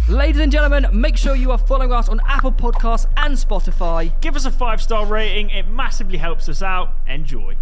Ladies and gentlemen, make sure you are following us on Apple Podcasts and Spotify. Give us a 5-star rating. It massively helps us out. Enjoy.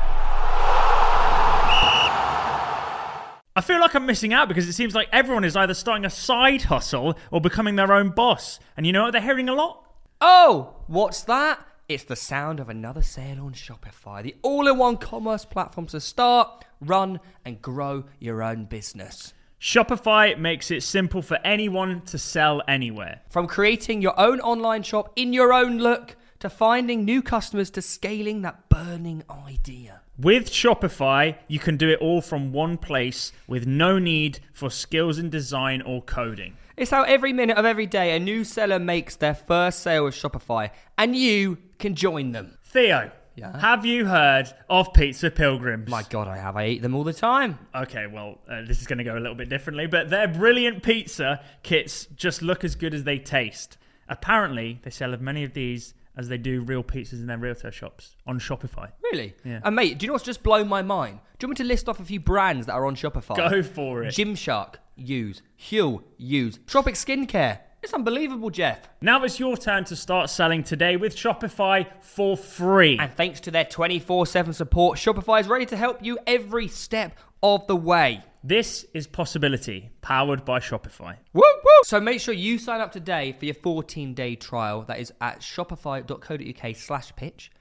I feel like I'm missing out because it seems like everyone is either starting a side hustle or becoming their own boss. And you know what they're hearing a lot? Oh, what's that? It's the sound of another sale on Shopify, the all-in-one commerce platform to start, run, and grow your own business. Shopify makes it simple for anyone to sell anywhere. From creating your own online shop in your own look, to finding new customers, to scaling that burning idea. With Shopify, you can do it all from one place with no need for skills in design or coding. It's how every minute of every day a new seller makes their first sale with Shopify, and you can join them. Theo, have you heard of Pizza Pilgrims? My God, I have. I eat them all the time. Okay, well, this is going to go a little bit differently, but their brilliant pizza kits just look as good as they taste. Apparently, they sell as many of these as they do real pizzas in their retail shops on Shopify. Really? Yeah. And mate, do you know what's just blown my mind? Do you want me to list off a few brands that are on Shopify? Go for it. Gymshark, use. Huel, use. Tropic Skincare. It's unbelievable, Jeff. Now it's your turn to start selling today with Shopify for free. And thanks to their 24/7 support, Shopify is ready to help you every step of the way. This is Possibility, powered by Shopify. Woo woo! So make sure you sign up today for your 14-day trial. That is at shopify.co.uk/pitch.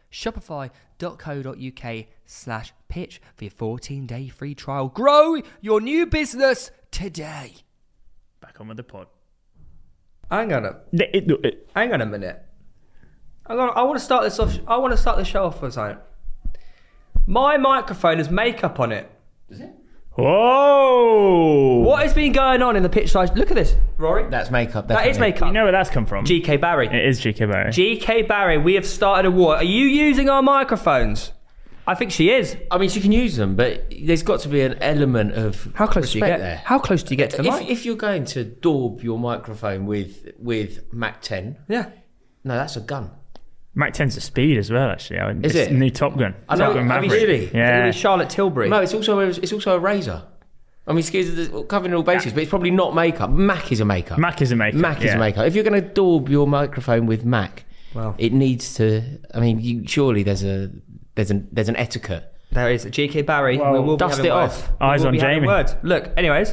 Shopify.co.uk/pitch for your 14-day free trial. Grow your new business today. Back on with the pod. Hang on a minute. I want to start this off. I want to start the show off with something. My microphone has makeup on it. Does it? Whoa! What has been going on in the pitch side? Look at this, Rory. That's makeup. That is makeup. You know where that's come from? GK Barry. It is GK Barry. GK Barry, we have started a war. Are you using our microphones? I think she is. I mean, she can use them, but there's got to be an element of How close do you get there. How close do you get to the mic? If you're going to daub your microphone with Mac 10, Yeah. no, that's a gun. Mac 10's at speed as well, actually. Is it's it? New Top Gun. I know. Top Gun I mean, Maverick. really? Yeah. Charlotte Tilbury. No, it's also a razor. I mean, it's covering all bases, but it's probably not makeup. Mac is a makeup. Mac is a makeup. Mac is a makeup. If you're going to daub your microphone with Mac, it needs to. I mean, surely there's an etiquette. There is. GK Barry. Well, we will dust be it words. off. Eyes We will on be having Jamie. Words. Look, anyways.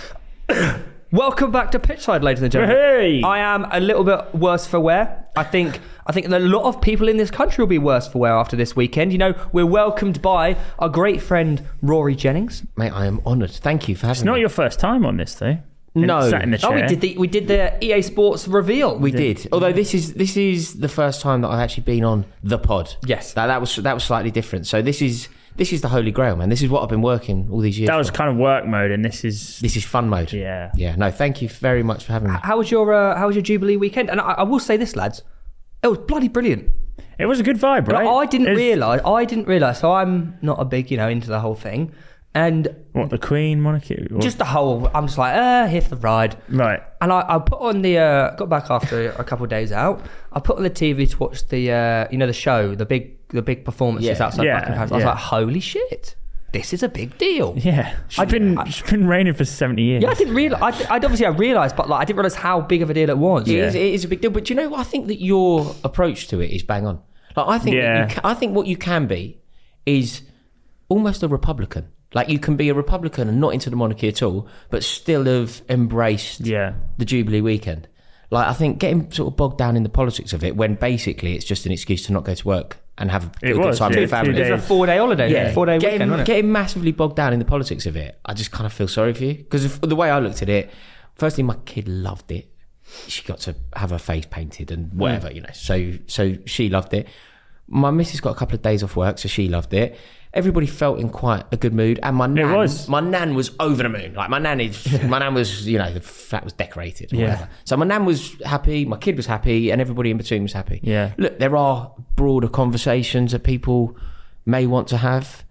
Welcome back to Pitchside, ladies and gentlemen. Hey! I am a little bit worse for wear. I think that a lot of people in this country will be worse for wear after this weekend. You know, we're welcomed by our great friend Rory Jennings. Mate, I am honoured. Thank you for having It's me. not your first time on this, though. No. Sat in the chair. Oh, we did the EA Sports reveal. We did. Although this is the first time that I've actually been on the pod. Yes. That was slightly different. So this is the holy grail, man. This is what I've been working all these years. That was for. kind of work mode, and this is fun mode. Yeah. Yeah. No, thank you very much for having me. How was your Jubilee weekend? And I will say this, lads, it was bloody brilliant. It was a good vibe, right? I didn't realise. So I'm not a big, into the whole thing, and What, the Queen monarchy? Or- just the whole. I'm just like, here for the ride. right. And I put on the got back after a couple of days out. I put on the TV to watch the the show, the big performances Yeah. outside Yeah, Buckingham Palace. I was yeah. like, holy shit, this is a big deal. Yeah. She's been reigning for 70 years. Yeah, I didn't realise. I realised, but I didn't realise how big of a deal it was. It is a big deal. But do you know what? I think that your approach to it is bang on. Like I think I think what you can be is almost a Republican. Like you can be a Republican and not into the monarchy at all, but still have embraced the Jubilee weekend. Like I think getting sort of bogged down in the politics of it when basically it's just an excuse to not go to work and have a good time with your family. It was a 4-day holiday. Yeah, 4-day weekend, wasn't it? Getting massively bogged down in the politics of it, I just kind of feel sorry for you. Because the way I looked at it, firstly, my kid loved it. She got to have her face painted and whatever, So she loved it. My missus got a couple of days off work, so she loved it. Everybody felt in quite a good mood, and my nan was over the moon. Like my nan was, the flat was decorated. Or whatever. So my nan was happy, my kid was happy, and everybody in between was happy. Yeah. Look, there are broader conversations that people may want to have,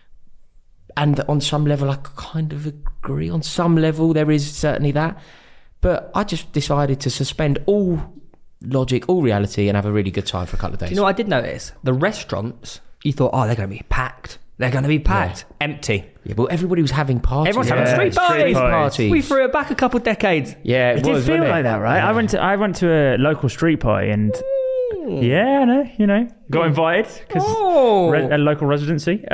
and on some level, I kind of agree. On some level, there is certainly that, but I just decided to suspend all logic, all reality, and have a really good time for a couple of days. Do you know what I did notice? The restaurants, you thought, they're going to be packed. They're going to be packed. Empty. Yeah, but everybody was having parties. Everyone's having street street parties. We threw it back a couple decades. Yeah, It did feel like that, right? Yeah. I went to a local street party and yeah, I know, you know, got invited because a local residency.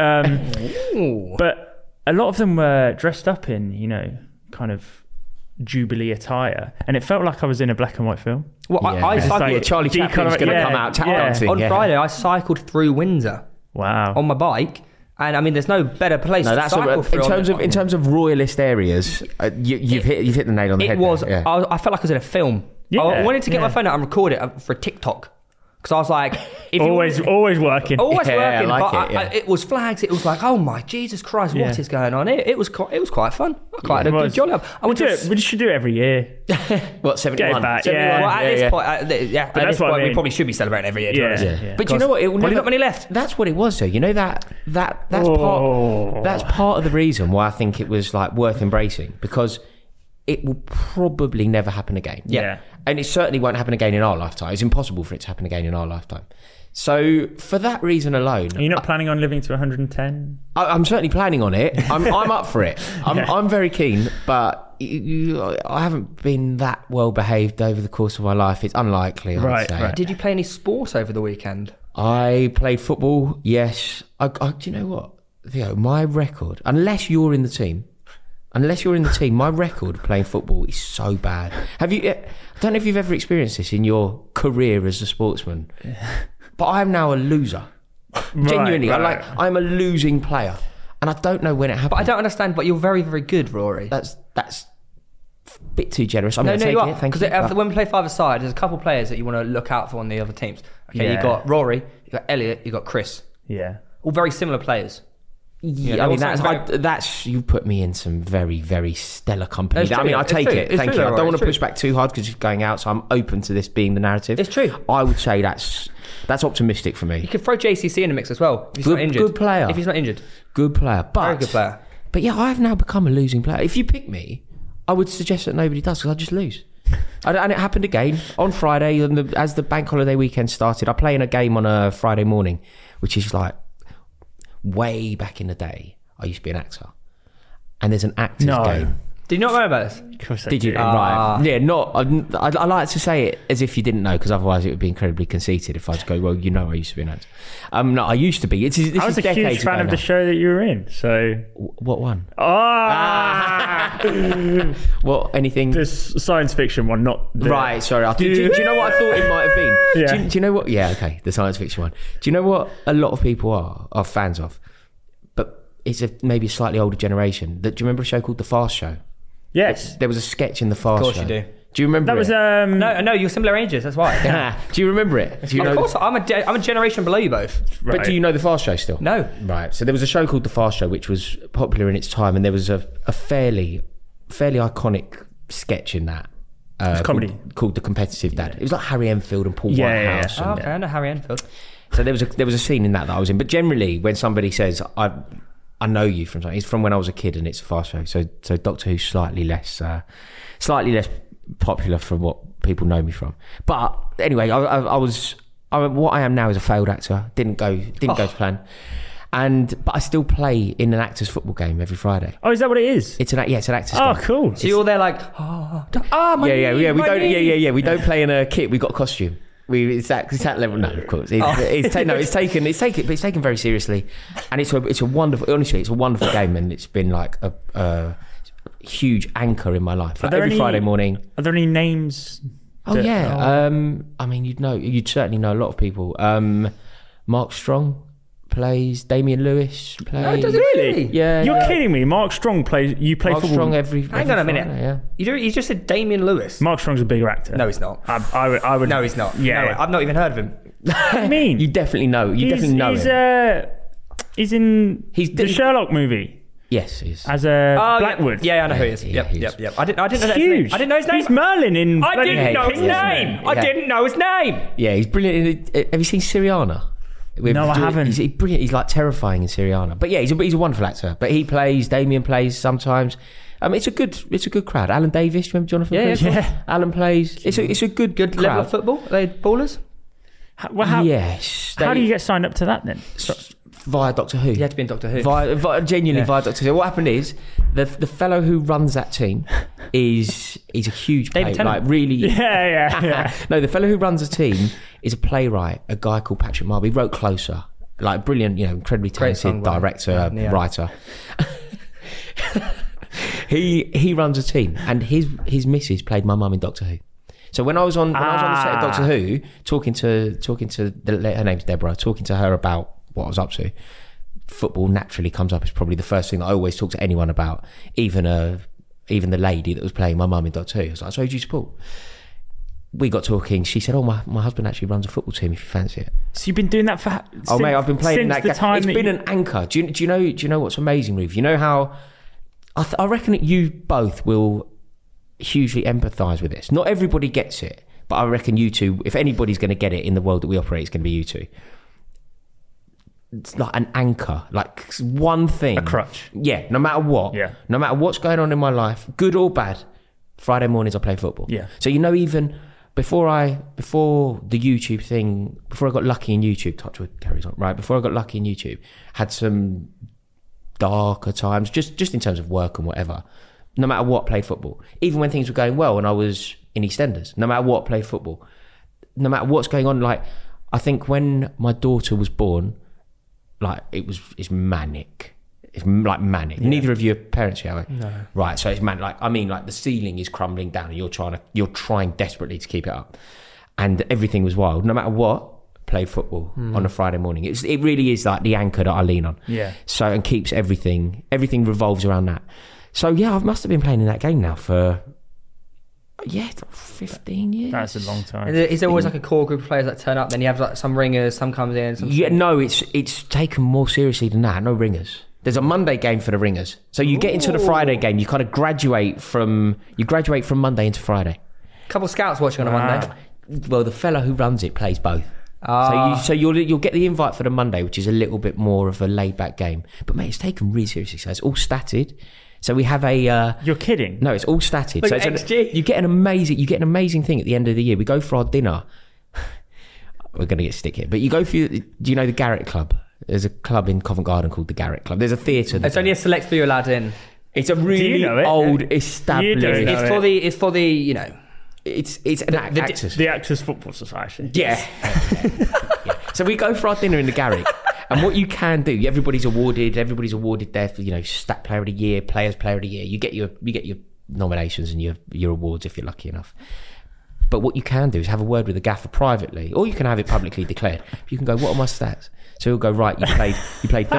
But a lot of them were dressed up in, you know, kind of Jubilee attire, and it felt like I was in a black and white film. Well, I cycled. Charlie Chaplin's going to come out tap dancing. On Friday, I cycled through Windsor. Wow. On my bike. And I mean, there's no better place to cycle through. In terms of royalist areas, you've hit the nail on the head. It was. Yeah. I felt like I was in a film. Yeah, I wanted to get my phone out and record it for TikTok. Because I was like, always working. Always Yeah, working. I like But it, yeah. it was flags. It was like, oh my Jesus Christ, what is going on here? It was quite fun. I quite had a good jolly up. We should do it every year. What, 71? Get it back, 71? yeah. Well, at this point, at that's this what I point, we mean. probably should be celebrating every year. to be honest. Yeah. But you know what? It will Probably never, not many left. That's what it was, though. You know that's part of the reason why I think it was like worth embracing, because it will probably never happen again. Yeah. And it certainly won't happen again in our lifetime. It's impossible for it to happen again in our lifetime. So for that reason alone, Are you not planning on living to 110? I'm certainly planning on it. I'm up for it. I'm very keen, but I haven't been that well behaved over the course of my life. It's unlikely. I would say. Right. Did you play any sport over the weekend? I played football. Yes. Do you know what, Theo? My record, unless you're in the team, my record playing football is so bad. Have you? I don't know if you've ever experienced this in your career as a sportsman, but I'm now a loser. Genuinely, Right. I'm a losing player, and I don't know when it happened. But I don't understand. But you're very, very good, Rory. That's a bit too generous. I'm going to No, take you it. are. Thank you. Because when we play five-a-side, there's a couple of players that you want to look out for on the other teams. Okay, Yeah. you got Rory, you got Elliot, you got Chris. Yeah. All very similar players. Yeah, I mean that's you put me in some very, very stellar company. It's I mean, true. I It's take true. it. It's Thank true, you. I though, don't want it's to push true. back too hard because it's going out, so I'm open to this being the narrative. It's true. I would say that's optimistic for me. You could throw JCC in the mix as well. If he's not injured. Good player. If he's not injured. Good player, but Very good player. But yeah, I've now become a losing player. If you pick me, I would suggest that nobody does because I just lose. And it happened again on Friday, as the bank holiday weekend started. I play in a game on a Friday morning, which is like way back in the day. I used to be an actor, and there's an actors game. Did you not know about this? Of course I Did you? do. Right. Yeah, not. I like to say it as if you didn't know, because otherwise it would be incredibly conceited if I just go, well, you know, I used to be an actor. No, I used to be. This I was is a decades huge fan ago of the now. show that you were in. So, What one? What? Anything? the science fiction one, not the... Right, sorry. Do you know what I thought it might have been? Yeah. Do you know what? Yeah, okay, the science fiction one. Do you know what a lot of people are fans of? But it's maybe a slightly older generation. Do you remember a show called The Fast Show? Yes. There was a sketch in The Fast Show. Of course you do. Do you remember That was No, you're similar ages. That's why. Do you remember it? Do you know? Of course, I'm a generation below you both. But do you know The Fast Show still? No. Right. So there was a show called The Fast Show, which was popular in its time, and there was a fairly iconic sketch in that. It's comedy. Called The Competitive Dad. It was like Harry Enfield and Paul Yeah, Whitehouse. Oh, and- okay, I know Harry Enfield. So there was a scene in that I was in. But generally, when somebody says I know you from something, it's from when I was a kid, and it's a Fast Show. So Doctor Who's slightly less popular from what people know me from. But anyway, what I am now is a failed actor. Didn't go to plan. But I still play in an actors football game every Friday. Oh, is that what it is? It's an actors Oh, game. cool. So you're there like, my knee, We my don't. knee. Yeah. We don't play in a kit. We got a costume. It's that level. No, of course. It's taken very seriously, and it's a wonderful. Honestly, it's a wonderful game, and it's been like a huge anchor in my life. Like every Friday morning. Are there any names? Oh yeah. I mean, you'd certainly know a lot of people. Mark Strong plays. Damian Lewis plays. No, does it really? Yeah. You're kidding me. Mark Strong plays. You play Mark football. Strong every. Hang on a minute. Friday, yeah. You just said Damian Lewis. Mark Strong's a bigger actor. No, he's not. I would. No, he's not. Yeah. No, I've not even heard of him. What do you mean? You definitely know. You definitely know him. He's in the Sherlock movie Yes, he's. as Blackwood. Yeah, I know who he is. Yeah, Yep. I didn't know that Huge. I didn't know his name. He's Merlin in. I bloody didn't know his Kingsman. name. I didn't know his name. Yeah, he's brilliant. Have you seen Syriana? No, I haven't. He's brilliant. He's like terrifying in Syriana. But yeah, he's a wonderful actor. But he plays. Damien plays sometimes. It's a good crowd. Alan Davis, do you remember Jonathan? Yeah, Davis? yeah. Alan plays. It's a good crowd. Level of football. Are they ballers? Well, Yes. how do you get signed up to that then? via Doctor Who. You had to be in Doctor Who. Genuinely via Doctor Who. What happened is the fellow who runs that team he's a huge David player, Tennant. like really. Yeah. No, the fellow who runs the team is a playwright, a guy called Patrick Marby. He wrote Closer, like brilliant, incredibly talented director, writer. He runs a team, and his missus played my mum in Doctor Who. So when I was on the set of Doctor Who, talking to her name's Deborah, talking to her about what I was up to, football naturally comes up as probably the first thing that I always talk to anyone about, even the lady that was playing my mum in Doctor Who. I was like, so who do you support? We got talking. She said, my husband actually runs a football team if you fancy it. So you've been doing that for... Mate, I've been playing in that since the time It's been an anchor. Do you know what's amazing, Ruth? You know how... I reckon that you both will hugely empathise with this. Not everybody gets it, but I reckon you two, if anybody's going to get it in the world that we operate, it's going to be you two. It's like an anchor, like one thing. A crutch. Yeah, no matter what. Yeah. No matter what's going on in my life, good or bad, Friday mornings I play football. Yeah. So even before the YouTube thing, before I got lucky in YouTube, touchwood carries on, right? Before I got lucky in YouTube, had some darker times, just in terms of work and whatever. No matter what, played football. Even when things were going well and I was in EastEnders, no matter what, played football. No matter what's going on, like I think when my daughter was born, like it's manic. It's like manic. Yeah. Neither of you are parents yet, are we? No. Right, so it's manic. Like the ceiling is crumbling down and you're trying desperately to keep it up. And everything was wild. No matter what, play football on a Friday morning. It really is like the anchor that I lean on. Yeah. So, and keeps everything revolves around that. So yeah, I must have been playing in that game now for 15 years. That's a long time. Is there always like a core group of players that turn up? Then you have like some ringers, some comes in. Some No, it's taken more seriously than that. No ringers. There's a Monday game for the ringers. So you get into the Friday game. You kind of graduate from Monday into Friday. Couple scouts watching on a Monday. Well, the fella who runs it plays both. So you'll get the invite for the Monday, which is a little bit more of a laid back game. But mate, it's taken really seriously. So it's all statted. So we have a. You're kidding? No, it's all statted. Look so at XG. you get an amazing thing at the end of the year. We go for our dinner. We're going to get stick here, but you go for. Do you know the Garrett Club? There's a club in Covent Garden called the Garrett Club. There's a theatre. It's only a select few allowed in. It's a really old established. You don't know It's for the It's an actors. The Actors Football Society. Yeah. Yeah. So we go for our dinner in the Garrick. And what you can do, everybody's awarded there for, Stat Player of the Year, Players Player of the Year. You get your nominations and your awards if you're lucky enough. But what you can do is have a word with the gaffer privately, or you can have it publicly declared. You can go, what are my stats? So he'll go, right, you played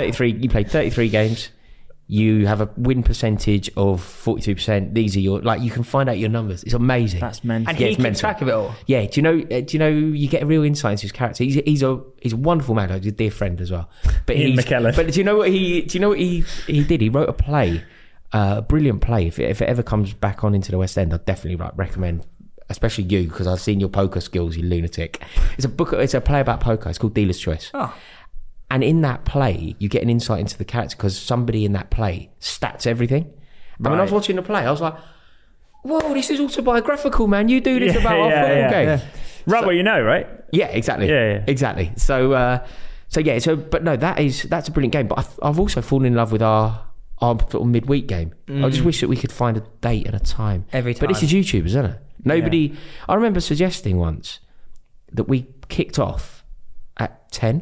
33 games. You have a win percentage of 42%. These are you can find out your numbers. It's amazing. That's mental. And he keeps track of it all. Yeah. Do you know? You get a real insight into his character. He's a wonderful man. He's a dear friend as well. But Ian McKellen. But do you know what he did? He wrote a play, a brilliant play. If it ever comes back on into the West End, I'd definitely recommend. Especially you, because I've seen your poker skills, you lunatic. It's a play about poker. It's called Dealer's Choice. Oh. And in that play, you get an insight into the character because somebody in that play stats everything. And when I was watching the play, I was like, whoa, this is autobiographical, man. You do this about our football game. Yeah. Right, well, you know, right? Yeah, exactly. Yeah. Exactly. So but no, that's a brilliant game. But I've also fallen in love with our sort of midweek game. I just wish that we could find a date and a time. Every time. But this is YouTubers, isn't it? Nobody... I remember suggesting once that we kicked off at 10.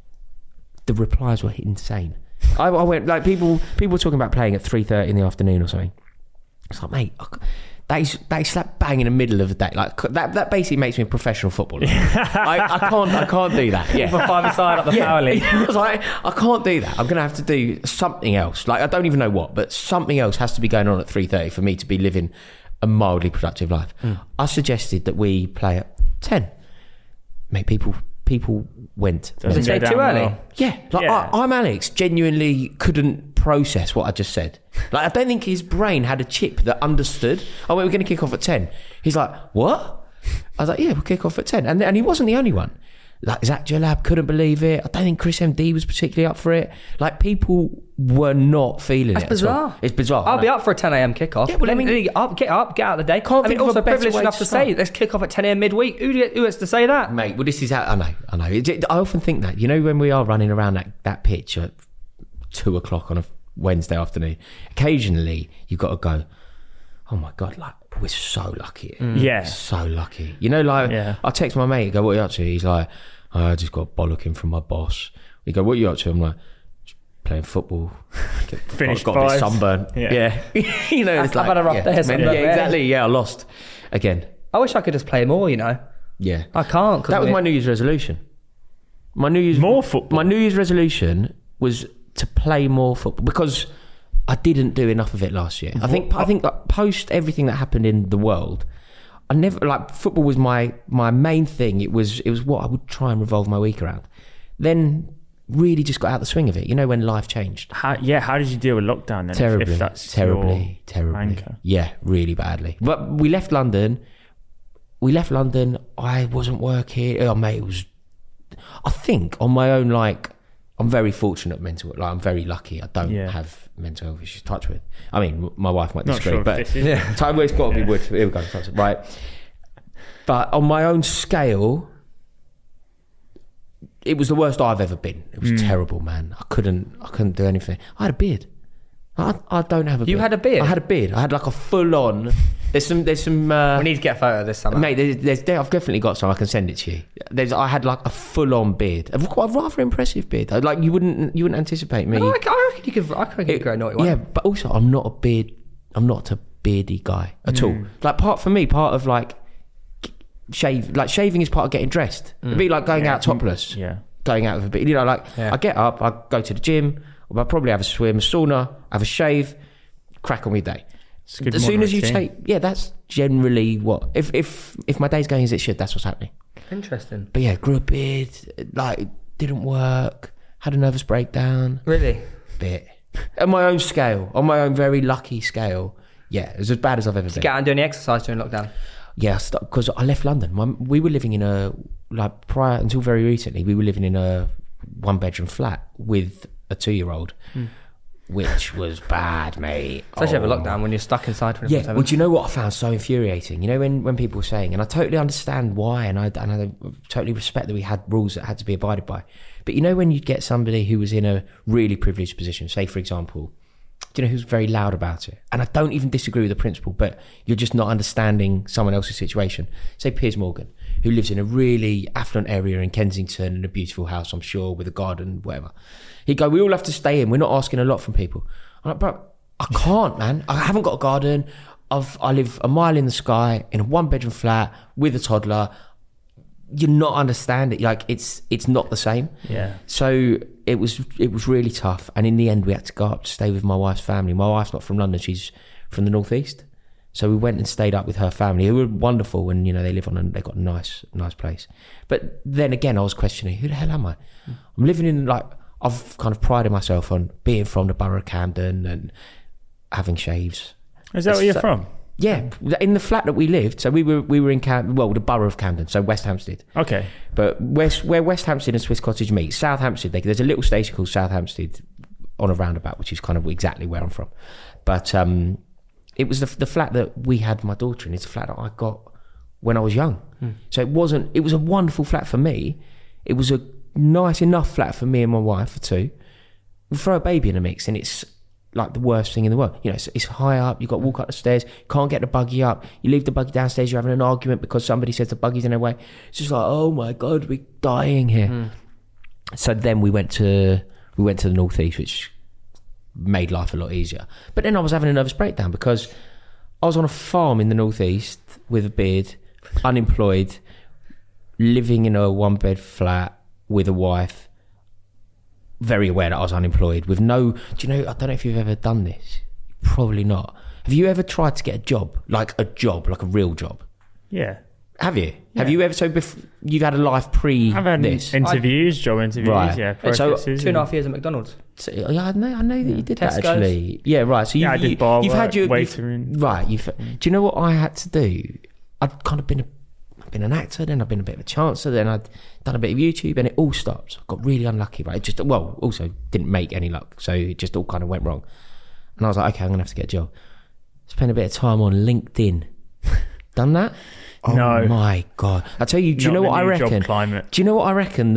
The replies were insane. I went, like, people were talking about playing at 3:30 in the afternoon or something. It's like, mate, that is slap bang in the middle of the day. Like, that basically makes me a professional footballer. I can't do that. Yeah. For 5-a-side up the power league. I was like, I can't do that. I'm going to have to do something else. Like, I don't even know what, but something else has to be going on at 3:30 for me to be living a mildly productive life. I suggested that we play at 10. Mate, people went. Did they say too early? Yeah. I'm Alex. Genuinely couldn't process what I just said. Like, I don't think his brain had a chip that understood. Oh, wait, we're going to kick off at 10. He's like, what? I was like, yeah, we'll kick off at 10. And he wasn't the only one. Like Zach Jalab couldn't believe it. I don't think Chris MD was particularly up for it. Like, people were not feeling it. That's bizarre. It's bizarre. I'll be up for a 10 a.m. kickoff. Yeah, well, I mean, get up, get out of the day. Can't I mean, think of also a better privileged way enough to to start. say, let's kick off at 10 a.m. midweek. Who has to say that? Mate, well, this is how... I know. I often think that, you know, when we are running around that pitch at 2 o'clock on a Wednesday afternoon, occasionally you've got to go, oh my God, like, we're so lucky. Yeah. So lucky. You know, like, Yeah. I text my mate, go, what are you up to? He's like, I just got bollocking from my boss. We go, what are you up to? I'm like, playing football. Finished got a bit 5. sunburn. Yeah. You know, it's I've had a rough day, sunburn, Yeah, yeah. exactly. Yeah, I lost again. I wish I could just play more, you know. Yeah. I can't. That was my New Year's resolution. More football? My New Year's resolution was to play more football because I didn't do enough of it last year. I think like, post everything that happened in the world, I never, like, football was my main thing. It was what I would try and revolve my week around. Then really just got out the swing of it. You know, when life changed. How did you deal with lockdown then? Terribly, if that's terribly. your anchor? Yeah, really badly. But we left London. I wasn't working. Oh, mate, it was... I think on my own, like, I'm very fortunate mental. Like, I'm very lucky. I don't have mental health issues. Touch wood. I mean, my wife might Not disagree, sure if but this is- time where it's got to be wood. Here we go. Touch wood. Right. But on my own scale, it was the worst I've ever been. It was terrible, man. I couldn't do anything. I had a beard. I don't have a beard. You had a beard? I had a beard. I had like a full on. There's some. We need to get a photo this summer. Mate, I've definitely got some. I can send it to you. I had like a full-on beard, a quite rather impressive beard. Like you wouldn't anticipate me. No, I reckon you could grow a naughty one. Yeah, but also I'm not a beardy guy at all. Like part of like shaving is part of getting dressed. It'd be like going out topless. Yeah. Going out with a beard. You know, like Yeah. I get up, I go to the gym, I'll probably have a swim, a sauna, have a shave, crack on my day. It's a good As soon modern as you routine. take, that's generally what. If my day's going as it should, that's what's happening. Interesting. But yeah, grew a beard, like it didn't work, had a nervous breakdown, Really? bit. On my own scale, on my own very lucky scale, yeah, it was as bad as I've ever been. Get out and do any exercise during lockdown. Yeah, because I left London. We were living in prior until very recently, we were living in a 1-bedroom flat with a 2-year-old. Which was bad, mate. Especially over lockdown when you're stuck inside 24/7. Yeah, well, do you know what I found so infuriating? You know, when people were saying, and I totally understand why, and I totally respect that we had rules that had to be abided by. But you know, when you get somebody who was in a really privileged position, say, for example, do you know, who's very loud about it? And I don't even disagree with the principle, but you're just not understanding someone else's situation. Say Piers Morgan, who lives in a really affluent area in Kensington in a beautiful house, I'm sure, with a garden, whatever. He'd go, we all have to stay in. We're not asking a lot from people. I'm like, bro, I can't, man. I haven't got a garden. I live a mile in the sky in a 1-bedroom flat with a toddler. You're not understanding. Like, it's not the same. Yeah. So it was really tough. And in the end, we had to go up to stay with my wife's family. My wife's not from London. She's from the northeast. So we went and stayed up with her family. They were wonderful, and you know, they've got a nice place. But then again, I was questioning, who the hell am I? I'm living in, like, I've kind of prided myself on being from the borough of Camden and having shaves. Is that where you're from? Yeah, in the flat that we lived. So we were in Camden, well, the borough of Camden, so West Hampstead. Okay. But where West Hampstead and Swiss Cottage meet, South Hampstead, there's a little station called South Hampstead on a roundabout, which is kind of exactly where I'm from. But it was the flat that we had my daughter in. It's a flat that I got when I was young. So it was a wonderful flat for me. It was a nice enough flat for me and my wife, for two. We throw a baby in the mix and it's like the worst thing in the world. You know, it's high up, you've got to walk up the stairs, can't get the buggy up, you leave the buggy downstairs, you're having an argument because somebody says the buggy's in their way. It's just like, oh my God, we're dying here. So then we went to the northeast, which made life a lot easier. But then I was having a nervous breakdown because I was on a farm in the northeast with a beard, unemployed, living in a 1-bed flat with a wife, very aware that I was unemployed with no... Do you know, I don't know if you've ever done this. Probably not. Have you ever tried to get a job, like a real job? Yeah. Have you? Yeah. Have you ever... So you've had a life pre I've had this? job interviews, right. yeah. So, processes 2.5 years at McDonald's. So, yeah, I know that you did Tesco's. that actually. Yeah, right. So I did bar you've work, had your waitering. right. Do you know what I had to do? I'd kind of been I've been an actor, then I've been a bit of a chancer, then I'd done a bit of YouTube, and it all stopped. I got really unlucky, right? It just, well, also didn't make any luck, so it just all kind of went wrong. And I was like, okay, I'm gonna have to get a job. Spent a bit of time on LinkedIn. Done that? Oh No. my God. I tell you, do you Not know the what I new job reckon? climate. Do you know what I reckon?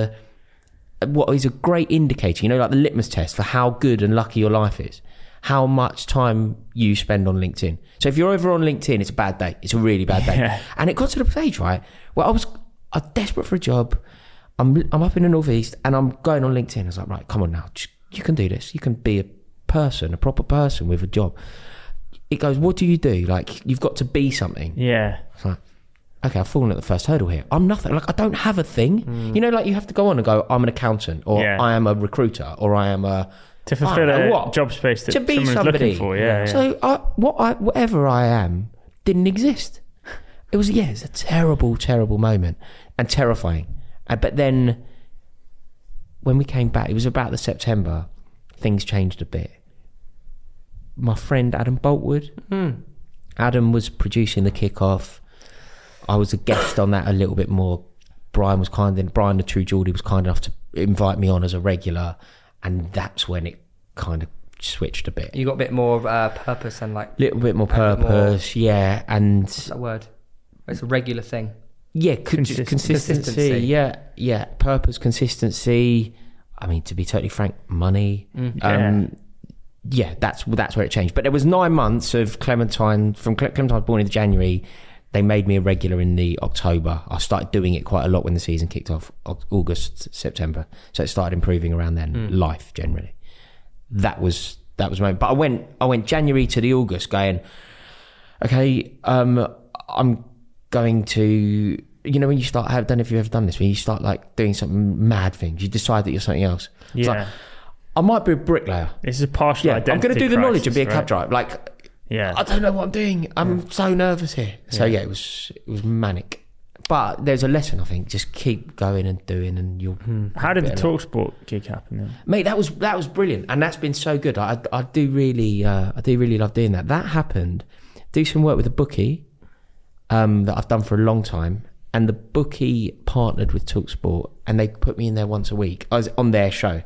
What is a great indicator, you know, like the litmus test for how good and lucky your life is, how much time you spend on LinkedIn. So if you're over on LinkedIn, it's a bad day. It's a really bad day. Yeah. And it got to the stage, right, where I'm desperate for a job. I'm up in the Northeast and I'm going on LinkedIn. I was like, right, come on now. You can do this. You can be a person, a proper person with a job. It goes, what do you do? Like, you've got to be something. Yeah. It's like, okay, I've fallen at the first hurdle here. I'm nothing. Like, I don't have a thing. You know, like you have to go on and go, I'm an accountant, or Yeah. I am a recruiter, or I am a... To fulfill I don't know a what. job space that To be someone's somebody. looking for. Yeah. So whatever I am didn't exist. It was it's a terrible, terrible moment and terrifying. But then when we came back, it was about the September, things changed a bit. My friend Adam Boltwood, Adam was producing the Kickoff. I was a guest on that a little bit more. Brian the True Geordie was kind enough to invite me on as a regular, and that's when it kind of switched a bit. You got a bit more purpose and like... Little bit more purpose, yeah, and What's that word? It's a regular thing. yeah, Consistency. consistency, yeah, purpose, consistency. I mean, to be totally frank, money. Yeah, that's where it changed. But there was 9 months of Clementine. From Clementine was born in January. They made me a regular in the October. I started doing it quite a lot when the season kicked off, August, September. So it started improving around then. Life generally. That was my. But I went January to the August, going, okay, I'm going to. You know, when you start, I don't know if you've ever done this. When you start like doing something mad things, you decide that you're something else. It's Yeah. like, I might be a bricklayer. This is a partial Yeah, identity I'm going to do the knowledge and be a crisis, cab driver. Like, Yeah. I don't know what I'm doing. I'm so nervous here. So yeah, it was manic. But there's a lesson, I think. Just keep going and doing, and you'll. How did the get a lot. TalkSport gig happen then? Mate, that was brilliant, and that's been so good. I do really love doing that. That happened. Do some work with a bookie that I've done for a long time, and the bookie partnered with TalkSport, and they put me in there once a week. I was on their show.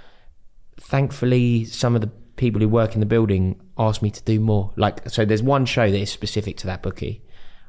Thankfully, some of the people who work in the building asked me to do more. Like, so there's one show that is specific to that bookie.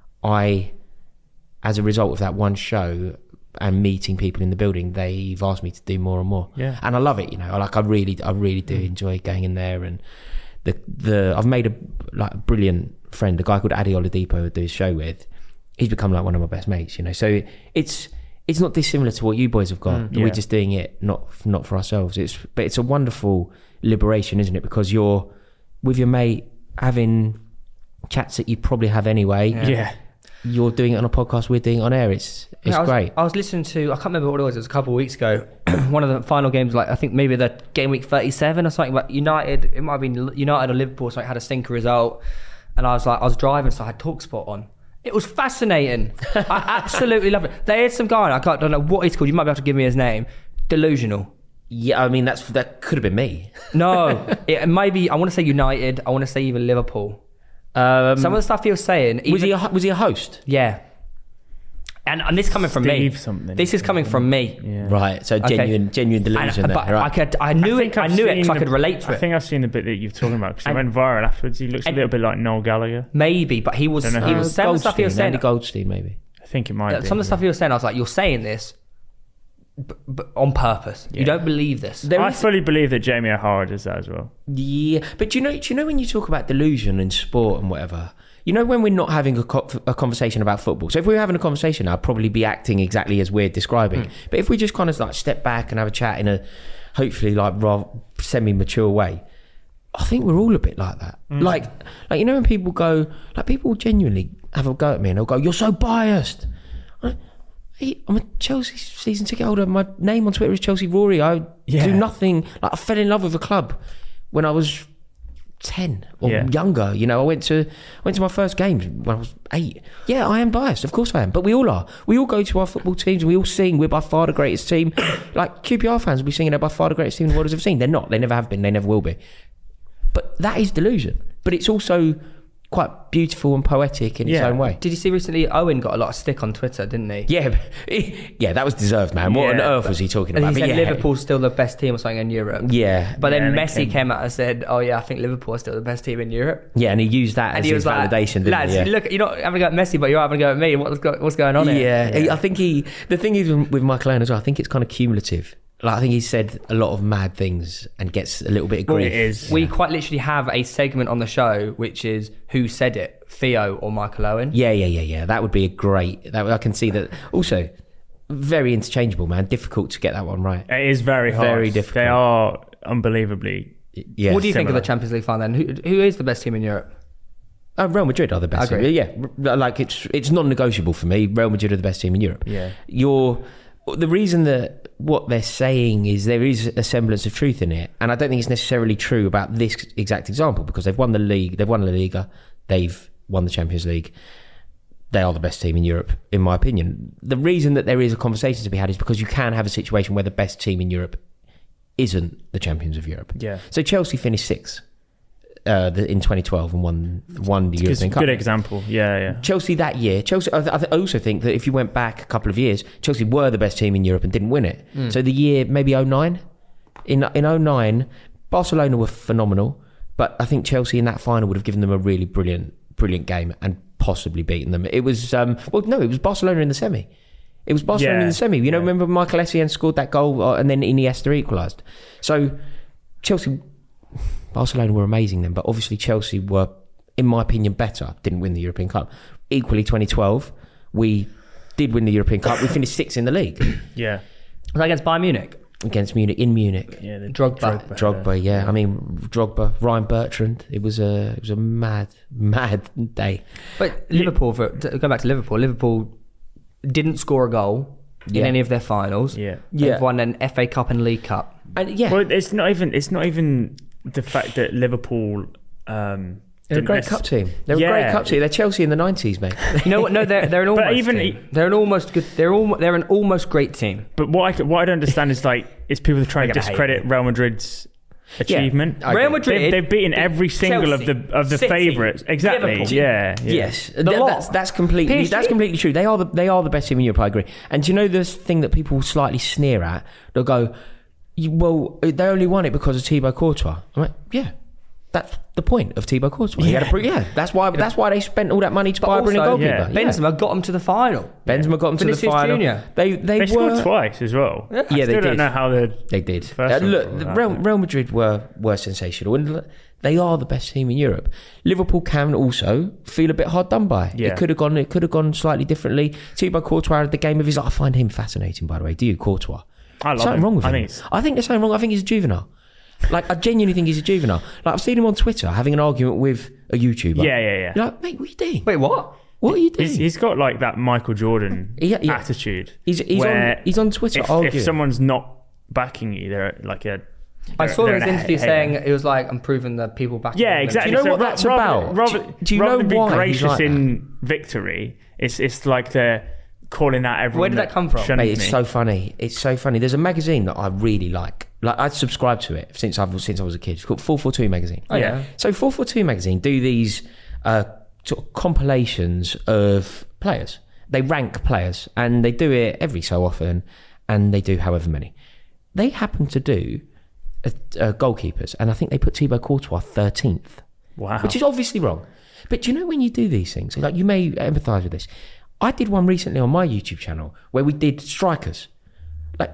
As a result of that one show and meeting people in the building, they've asked me to do more and more. Yeah. And I love it, you know. Like, I really do enjoy going in there. And I've made a brilliant friend, a guy called Adi Oladipo, I do his show with. He's become like one of my best mates, you know. So it's not dissimilar to what you boys have got. Yeah. We're just doing it not for ourselves. But it's a wonderful liberation, isn't it? Because you're with your mate having chats that you probably have anyway. Yeah. You're doing it on a podcast, we're doing it on air. It's great. I was listening to, I can't remember what it was a couple of weeks ago, one of the final games, like I think maybe the game week 37 or something, but United, it might have been United or Liverpool, so it had a stinker result, and I was driving, so I had TalkSport on. It was fascinating. I absolutely love it. There is some guy, don't know what he's called, you might be able to give me his name, Delusional. Yeah, I mean, that could have been me. No, it maybe, I want to say United, I want to say even Liverpool. Some of the stuff he was saying... Was he a host? Yeah. And this coming from me. Something. This is coming from me. Yeah. Right, so genuine delusion And, there, but right? I knew it because I could relate to I it. think I've seen the bit that you're talking about because it And- went viral afterwards. He looks a little bit like Noel Gallagher. Maybe, but he was some of the stuff he was saying. Andy Goldstein, maybe. I think it might be. Some of the stuff he was saying, I was like, you're saying this but on purpose. You don't believe this. I fully believe that Jamie O'Hara does that as well. Yeah, but do you know when you talk about delusion in sport and whatever, you know when we're not having a conversation about football. So if we were having a conversation, I'd probably be acting exactly as we're describing. But if we just kind of like step back and have a chat in a hopefully like rather semi-mature way, I think we're all a bit like that. Like you know when people go, like people genuinely have a go at me and they'll go, "You're so biased." I'm a Chelsea season ticket holder. My name on Twitter is Chelsea Rory. I do nothing. Like I fell in love with a club when I was 10 or younger. You know, I went to my first game when I was 8. Yeah, I am biased. Of course I am. But we all are. We all go to our football teams and we all sing, "We're by far the greatest team." Like QPR fans will be singing, "They're by far the greatest team the world has ever seen." They're not. They never have been. They never will be. But that is delusion. But it's also quite beautiful and poetic in its Yeah. own way. Did you see recently Owen got a lot of stick on Twitter, didn't he? Yeah, yeah, that was deserved, man. What on Yeah, earth was he talking And about? he But said yeah, Liverpool's still the best team or something in Europe. Yeah, But then Yeah, they Messi came out and said, "Oh yeah, I think Liverpool is still the best team in Europe." yeah, and he used that And as he his was like, validation, didn't "Lads, he? Yeah. look, you're not having a go at Messi, but you're having a go at me. What's going on here?" Yeah, I think the thing is with Michael Owen as well, I think it's kind of cumulative. Like, I think he said a lot of mad things and gets a little bit of grief. It is. We quite literally have a segment on the show which is who said it, Theo or Michael Owen. Yeah. That would be a great. That I can see that. Also, very interchangeable, man. Difficult to get that one right. It is very hard. Very difficult. They are unbelievably. Yeah. What do you think of similar. the Champions League final then? Who is the best team in Europe? Real Madrid are the best I agree. team. Yeah, like it's non-negotiable for me. Real Madrid are the best team in Europe. Yeah. The reason that what they're saying is there is a semblance of truth in it, and I don't think it's necessarily true about this exact example because they've won the league, they've won La Liga, they've won the Champions League. They are the best team in Europe, in my opinion. The reason that there is a conversation to be had is because you can have a situation where the best team in Europe isn't the champions of Europe. Yeah. So Chelsea finished sixth in 2012 and won the European Cup. Good example. Yeah. Chelsea that year, I also think that if you went back a couple of years, Chelsea were the best team in Europe and didn't win it. So the year, maybe 09, in 09, Barcelona were phenomenal, but I think Chelsea in that final would have given them a really brilliant game and possibly beaten them. It was, it was Barcelona in the semi. It was Barcelona in the semi. You know, remember Michael Essien scored that goal and then Iniesta equalised. So Barcelona were amazing then, but obviously Chelsea were, in my opinion, better. Didn't win the European Cup. Equally, 2012, we did win the European Cup. We finished sixth in the league Yeah. Was that against Bayern Munich? against Munich, in Munich. Yeah. Drogba. Yeah. I mean, Drogba, Ryan Bertrand. It was a mad day. But Liverpool, going back to Liverpool didn't score a goal in any of their finals. Yeah. They've won an FA Cup and League Cup. And yeah, Well, it's not even the fact that Liverpool. they're a great cup team. They're a great cup team. They're Chelsea in the 90s, mate. You know what? No, they're an almost. But even team. They're an almost good. They're an almost great team. But what I don't understand is is people trying to They're gonna hate discredit Real Madrid's achievement. I Real agree. Madrid. They've beaten every single Chelsea, of the City, favourites. Exactly. Liverpool. Yeah. Yes, lot. that's completely true. They are the best team in Europe. I agree. And do you know this thing that people slightly sneer at? They'll go, "Well, they only won it because of Thibaut Courtois." I'm like, yeah. That's the point of Thibaut Courtois. That's why they spent all that money to buy a brilliant goalkeeper. Benzema got them to the final. Benzema got them to Vinicius the final. Junior. They scored twice as well. Yeah. I Yeah, they still don't did. know how They did. First Look, one the was Real Madrid were sensational, and they are the best team in Europe. Liverpool can also feel a bit hard done by. Yeah. It could have gone slightly differently. Thibaut Courtois had the game of his life. I find him fascinating, by the way. Do you, Courtois? I love something him. wrong with I him. think I think there's something wrong. I think he's a juvenile. Like, I genuinely think he's a juvenile. Like, I've seen him on Twitter having an argument with a YouTuber. Yeah. You're like, mate, what are you doing? Wait, what? What are you doing? He's got like that Michael Jordan Yeah. attitude. He's on Twitter arguing. If someone's not backing you, they're like a. I saw they're his an interview hater. saying it was like, I'm proving that people back. Yeah, exactly. Do you know what that's about? Do you know rather than why be he's gracious like in victory, it's like they're calling out everyone. Where did that come from? shunned Mate, it's me. so funny. It's so funny. There's a magazine that I really like. Like, I'd subscribed to it since I was a kid. It's called 442 magazine. Oh, yeah. So 442 magazine do these sort of compilations of players. They rank players, and they do it every so often, and they do however many. They happen to do goalkeepers, and I think they put Thibaut Courtois 13th. Wow. Which is obviously wrong. But do you know when you do these things, like, you may empathise with this. I did one recently on my YouTube channel where we did strikers. Like,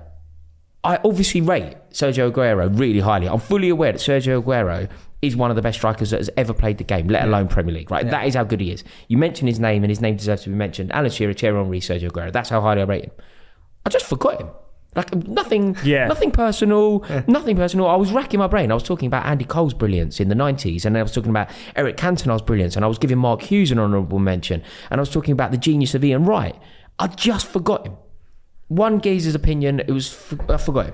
I obviously rate Sergio Aguero really highly. I'm fully aware that Sergio Aguero is one of the best strikers that has ever played the game, let alone Premier League, right? Yeah. That is how good he is. You mention his name, and his name deserves to be mentioned. Alan Shearer, Thierry Henry, Sergio Aguero. That's how highly I rate him. I just forgot him. Like, nothing personal, nothing personal. I was racking my brain. I was talking about Andy Cole's brilliance in the 90s, and then I was talking about Eric Cantona's brilliance, and I was giving Mark Hughes an honourable mention, and I was talking about the genius of Ian Wright. I just forgot him. One geezer's opinion, I forgot him.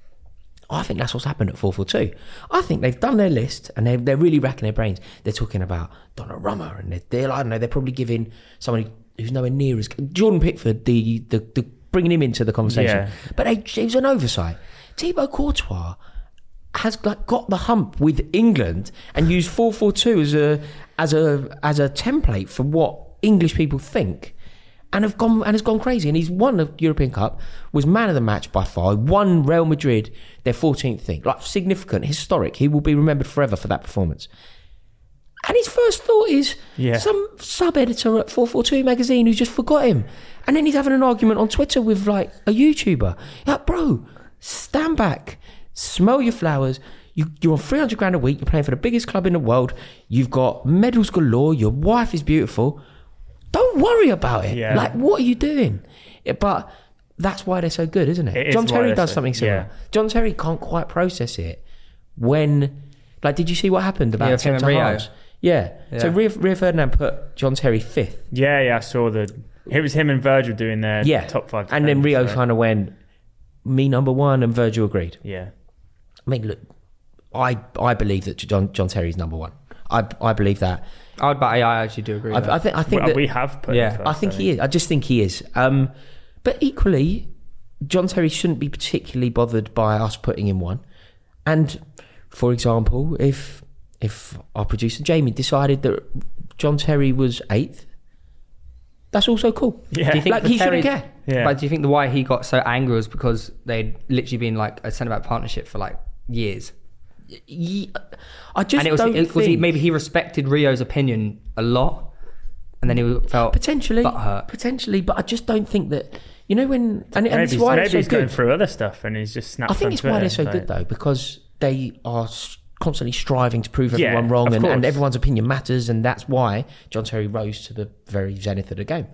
I think that's what's happened at 442. I think they've done their list, and they're really racking their brains. They're talking about Donnarumma, and they're I don't know, they're probably giving somebody who's nowhere near as Jordan Pickford the bringing him into the conversation. Yeah. But it was an oversight. Thibaut Courtois, has like got the hump with England and used 4-4-2 as a template for what English people think, and has gone crazy. And he's won the European Cup, was man of the match by far, won Real Madrid their 14th thing, like significant, historic. He will be remembered forever for that performance. And his first thought is some sub-editor at 442 magazine who just forgot him. And then he's having an argument on Twitter with like a YouTuber. Like, bro, stand back, smell your flowers. You're on 300 grand a week. You're playing for the biggest club in the world. You've got medals galore. Your wife is beautiful. Don't worry about it. Yeah. Like, what are you doing? But that's why they're so good, isn't it? John Terry does something similar. Yeah. John Terry can't quite process it when... Like, did you see what happened about Rio? Yeah. So Rio Ferdinand put John Terry 5th. Yeah, I saw it was him and Virgil doing their top 5. And then Rio kind of went, me number 1, and Virgil agreed. Yeah. I mean, look, I believe that John Terry's number 1. I believe that. I actually do agree with that. I think that we have put him first, I think he is. I just think he is. But equally, John Terry shouldn't be particularly bothered by us putting him 1. And, for example, if our producer Jamie decided that John Terry was 8th, that's also cool. Yeah. Do you think like, he shouldn't care. Yeah. But do you think why he got so angry was because they'd literally been like a centre-back partnership for like years? I just don't think... maybe he respected Rio's opinion a lot, and then he felt potentially, butthurt. But I just don't think that, you know, when and maybe, it's why maybe so he's good. going through other stuff and he's just snapped. I think it's why they're so good though, because they are constantly striving to prove everyone wrong, and everyone's opinion matters, and that's why John Terry rose to the very zenith of the game.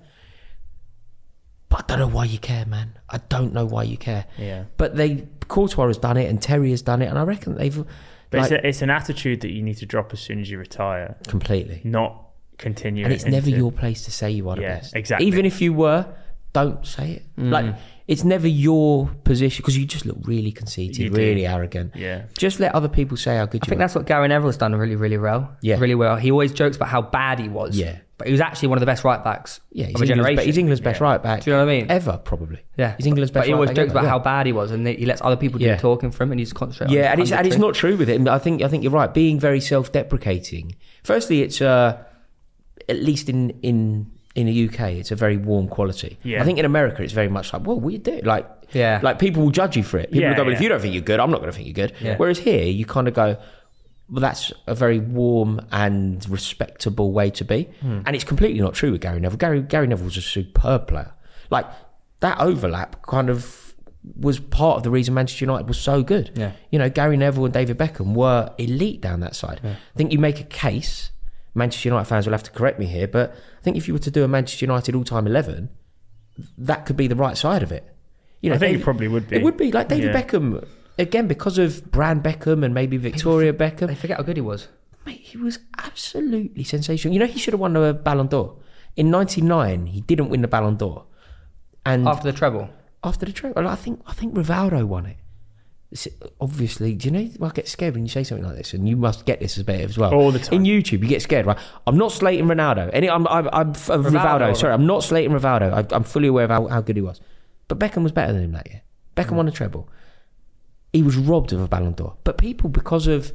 But I don't know why you care, man. I don't know why you care. Yeah. But Courtois has done it, and Terry has done it, and I reckon they've... But it's an attitude that you need to drop as soon as you retire. Completely. Not continue. And it's never your place to say you are the best. Exactly. Even if you were, don't say it. Like, it's never your position, because you just look really conceited, really arrogant. Yeah. Just let other people say how good you are. I think that's what Gary Neville's done really, really well. Yeah. Really well. He always jokes about how bad he was. Yeah. But he was actually one of the best right backs of a generation. He's England's best right back. Do you know what I mean? Ever, probably. Yeah. He's England's best right back. But he always jokes about how bad he was, and he lets other people do the talking for him, and he's concentrating on and it's not true with it. I think you're right. Being very self-deprecating. Firstly, it's at least in the UK, it's a very warm quality. Yeah. I think in America, it's very much like, well, what are you doing? Like people will judge you for it. People will go, well, if you don't think you're good, I'm not going to think you're good. Yeah. Whereas here, you kind of go, well, that's a very warm and respectable way to be. And it's completely not true with Gary Neville. Gary Neville was a superb player. Like, that overlap kind of was part of the reason Manchester United was so good. Yeah. You know, Gary Neville and David Beckham were elite down that side. Yeah. I think you make a case, Manchester United fans will have to correct me here, but I think if you were to do a Manchester United all-time 11, that could be the right side of it. You know, I think it probably would be. It would be. Like David Beckham... Again, because of Brand Beckham and maybe Victoria Beckham. They forget how good he was. Mate, he was absolutely sensational. You know, he should have won the Ballon d'Or. In 99, he didn't win the Ballon d'Or. And after the treble? After the treble. I think Rivaldo won it. Obviously, do you know, I get scared when you say something like this, and you must get this a bit as well. All the time. In YouTube, you get scared, right? I'm not slating Ronaldo. I'm Rivaldo. Sorry, I'm not slating Rivaldo. I'm fully aware of how good he was. But Beckham was better than him that year. Beckham won the treble. He was robbed of a Ballon d'Or. But people, because of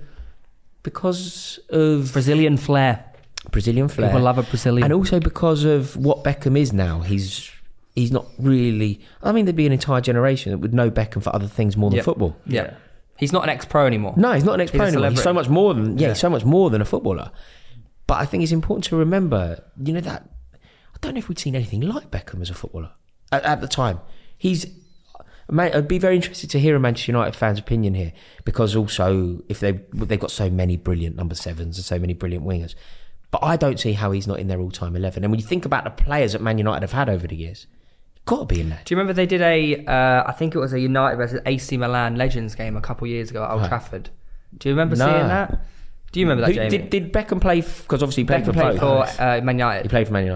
Brazilian flair. People love a Brazilian. And also because of what Beckham is now, he's not really... I mean, there'd be an entire generation that would know Beckham for other things more than football. Yeah. He's not an ex-pro anymore. No, he's not an ex-pro anymore. He's so much more than... he's so much more than a footballer. But I think it's important to remember, you know, that... I don't know if we'd seen anything like Beckham as a footballer at the time. I'd be very interested to hear a Manchester United fan's opinion here, because also if they've got so many brilliant number 7s and so many brilliant wingers, but I don't see how he's not in their all-time 11. And when you think about the players that Man United have had over the years, got to be in there. Do you remember they did I think it was a United versus AC Milan Legends game a couple of years ago at Old Trafford? Do you remember seeing that? Do you remember that, Jamie? Did Beckham play? Because obviously he played for both. Man United. He played for Man United.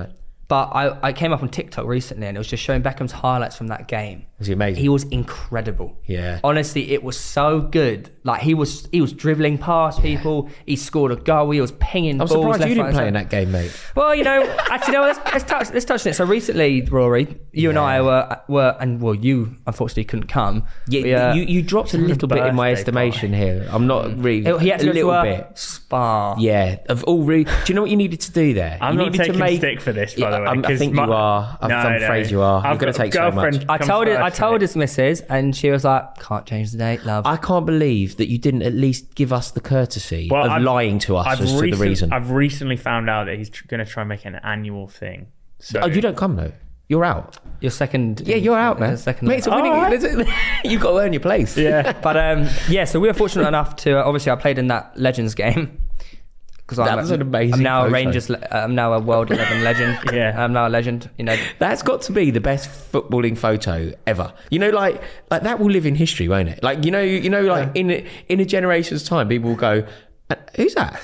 But I came up on TikTok recently and it was just showing Beckham's highlights from that game. Was he amazing? He was incredible. Yeah. Honestly, it was so good. Like he was dribbling past people. He scored a goal. He was pinging I'm balls. surprised left, you didn't right, play and in that game, mate. well, actually, no. Let's touch on it. So recently, Rory, you and I were, and well, you unfortunately couldn't come. Yeah, you dropped a little bit in my birthday estimation here. I'm not really. He had to a go little to a bit. spa. Yeah, of all. Do you know what you needed to do there? I'm you not needed taking to make stick for this, by the way. I think you are. I'm afraid you are. You're going to take so much. I told his missus, and she was like, "Can't change the date, love." I can't believe that you didn't at least give us the courtesy of lying to us as to the reason. I've recently found out that he's going to try and make an annual thing. So Oh, you don't come though. You're out. Your second. Yeah, you're out, man. Second. Mate, it's a winning. You've got to earn your place. Yeah. But so we were fortunate enough to obviously I played in that Legends game because That was an amazing I'm now photo. a Rangers. I'm now a World 11 legend. Yeah. I'm now a legend. That's got to be the best footballing photo ever. Like that will live in history, won't it? Like like in a generation's time, people will go, "Who's that?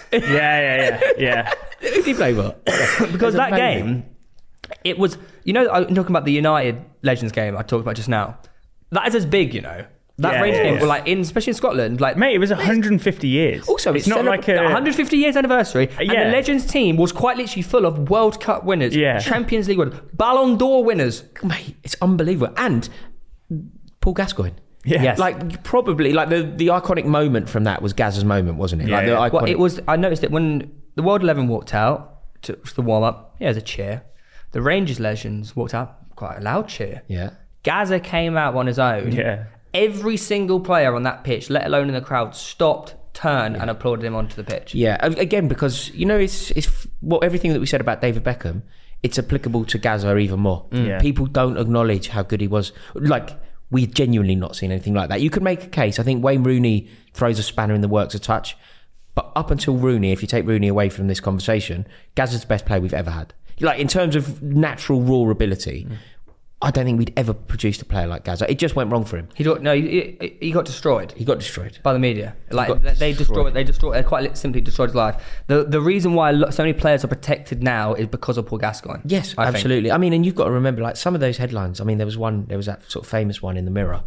Yeah. Who did he play for?" because that amazing. game, it was. I'm talking about the United Legends game I talked about just now. That is as big, That Yeah, Rangers yeah, game, yeah. well, like especially in Scotland, like Mate, it was 150 years. Also, it's not like a 150 years anniversary, and Yeah. the Legends team was quite literally full of World Cup winners, Yeah. Champions League winners, Ballon d'Or winners. Mate, it's unbelievable. And Paul Gascoigne. Yeah. Yes. Like probably like the iconic moment from that was Gazza's moment, wasn't it? Yeah, like the yeah. iconic. Well, it was. I noticed it when the World 11 walked out to the warm up. Yeah, there's a cheer. The Rangers Legends walked out, quite a loud cheer. Yeah. Gazza came out on his own. Yeah. Every single player on that pitch, let alone in the crowd, stopped, turned, and applauded him onto the pitch. Yeah. Again, because it's what everything that we said about David Beckham, it's applicable to Gazza even more. Yeah. People don't acknowledge how good he was. Like we've genuinely not seen anything like that. You could make a case. I think Wayne Rooney throws a spanner in the works a touch, but up until Rooney, if you take Rooney away from this conversation, Gazza's the best player we've ever had. Like in terms of natural raw ability, I don't think we'd ever produced a player like Gazza. It just went wrong for him. He got destroyed He got destroyed. by the media. Like got they quite simply destroyed his life. The reason why so many players are protected now is because of Paul Gascoigne. Yes, I think. absolutely. I mean, and you've got to remember, like some of those headlines. I mean, there was that sort of famous one in the Mirror.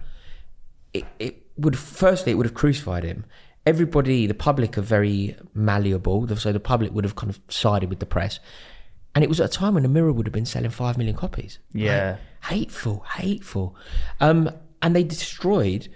It would have crucified him. Everybody, the public are very malleable, so the public would have kind of sided with the press. And it was at a time when the Mirror would have been selling 5 million copies. Yeah. Like, hateful. And they destroyed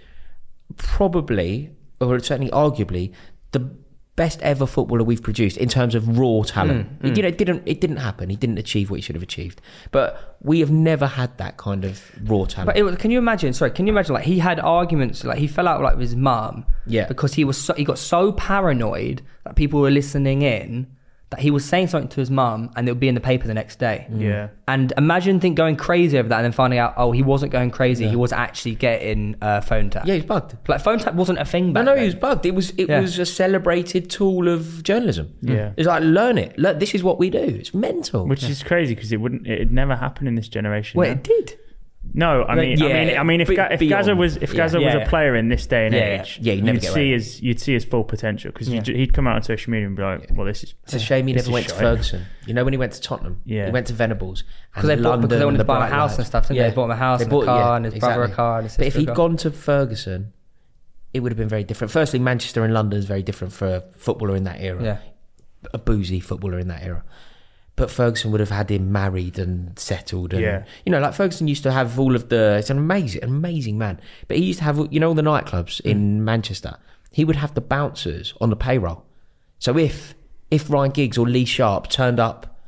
probably, or certainly arguably, the best ever footballer we've produced in terms of raw talent. It didn't happen. He didn't achieve what he should have achieved. But we have never had that kind of raw talent. But can you imagine? Like he had arguments. Like he fell out like with his mum. Yeah. Because he got so paranoid that people were listening in that he was saying something to his mum and it would be in the paper the next day. Yeah. And imagine going crazy over that and then finding out, he wasn't going crazy. He was actually getting phone tap. Yeah, he's bugged. Like phone tap wasn't a thing back No, then. he was bugged. It was a celebrated tool of journalism. Yeah. It's like, learn it. This is what we do. It's mental. Which is crazy because it'd never happen in this generation. Well, no? it did. No, I mean, if Gazza was a player in this day and age, he'd never get away. you'd see his full potential because he'd come out on social media and be like, "Well, this is." It's a shame he never went to Ferguson. When he went to Tottenham, he went to Venables Because they wanted to buy a house and stuff, didn't they? They bought him a house and a car and his brother a car and his sister But if a he'd car. gone to Ferguson, it would have been very different. Firstly, Manchester and London is very different for a footballer in that era. Yeah. A boozy footballer in that era. But Ferguson would have had him married and settled. And, like Ferguson used to have all of it's an amazing man. But he used to have, all the nightclubs in Manchester. He would have the bouncers on the payroll. So if Ryan Giggs or Lee Sharp turned up,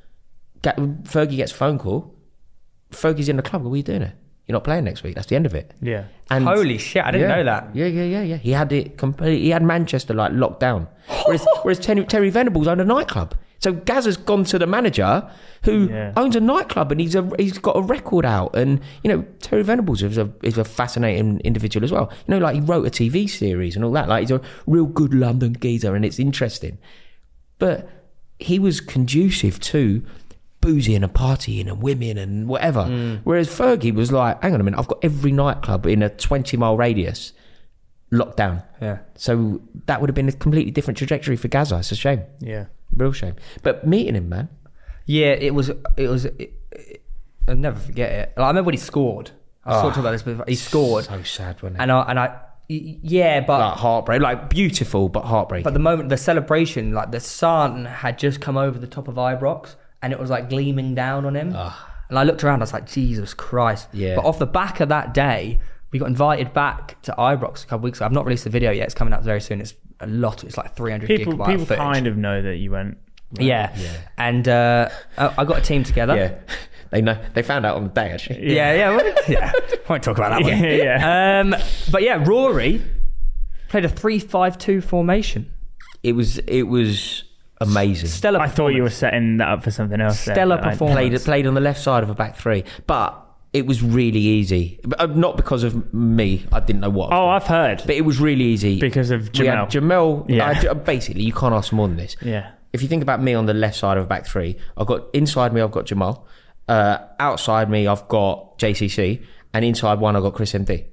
Fergie gets a phone call, Fergie's in the club, what are you doing here? You're not playing next week. That's the end of it. Yeah. And Holy shit, I didn't know that. Yeah. He had it completely. He had Manchester like locked down. Whereas Terry Venables owned a nightclub. So Gazza's gone to the manager who owns a nightclub and he's got a record out. And Terry Venables is a fascinating individual as well. Like he wrote a TV series and all that. Like he's a real good London geezer and it's interesting. But he was conducive to boozing and partying and women and whatever. Whereas Fergie was like, hang on a minute, I've got every nightclub in a 20-mile radius locked down. Yeah. So that would have been a completely different trajectory for Gazza. It's a shame. Yeah. Real shame. But meeting him, man. Yeah, it was I'll never forget it. Like, I remember when he scored. I talked about this before. He scored. So sad, wasn't it? And I, but Like heartbreak, like beautiful but heartbreaking. But the moment, the celebration, like the sun had just come over the top of Ibrox and it was like gleaming down on him. And I looked around, I was like, Jesus Christ. Yeah. But off the back of that day, we got invited back to Ibrox a couple of weeks ago. I've not released the video yet. It's coming out very soon. It's a lot. It's like 300 People gigabyte footage. kind of know that you went. Yeah. And I got a team together. Yeah. They know. They found out on the day, actually. Yeah. Won't talk about that one. Yeah. But yeah, Rory played a 3-5-2 formation. It was amazing. Stellar I thought you were performance. setting that up for something else. there, Stellar but I- performance. Played on the left side of a back three, but it was really easy. Not because of me. I didn't know what. Oh, I've heard. But it was really easy Because of We had Jamel. Jamel. Basically, you can't ask more than this. Yeah. If you think about me on the left side of a back three, inside me I've got Jamal. Outside me I've got JCC, and inside one I've got Chris MD.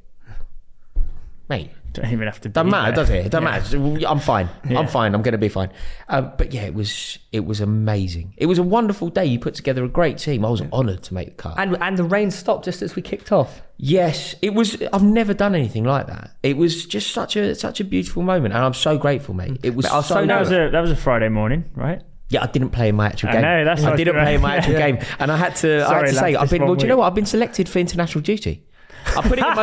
Mate, Don't even have to. doesn't be matter, there. does it? It doesn't matter. I'm fine. Yeah. I'm fine. I'm going to be fine. But yeah, it was amazing. It was a wonderful day. You put together a great team. I was honoured to make the cut. And the rain stopped just as we kicked off. Yes, it was. I've never done anything like that. It was just such a beautiful moment, and I'm so grateful, mate. It was I was so That was nervous. that was a Friday morning, right? Yeah, I didn't play in my actual I game. know, that's what I I was didn't gonna- play in my actual Yeah. game, and I had to Sorry, say, lads, this one do you know week. what? I've been selected for international duty. I put it in my.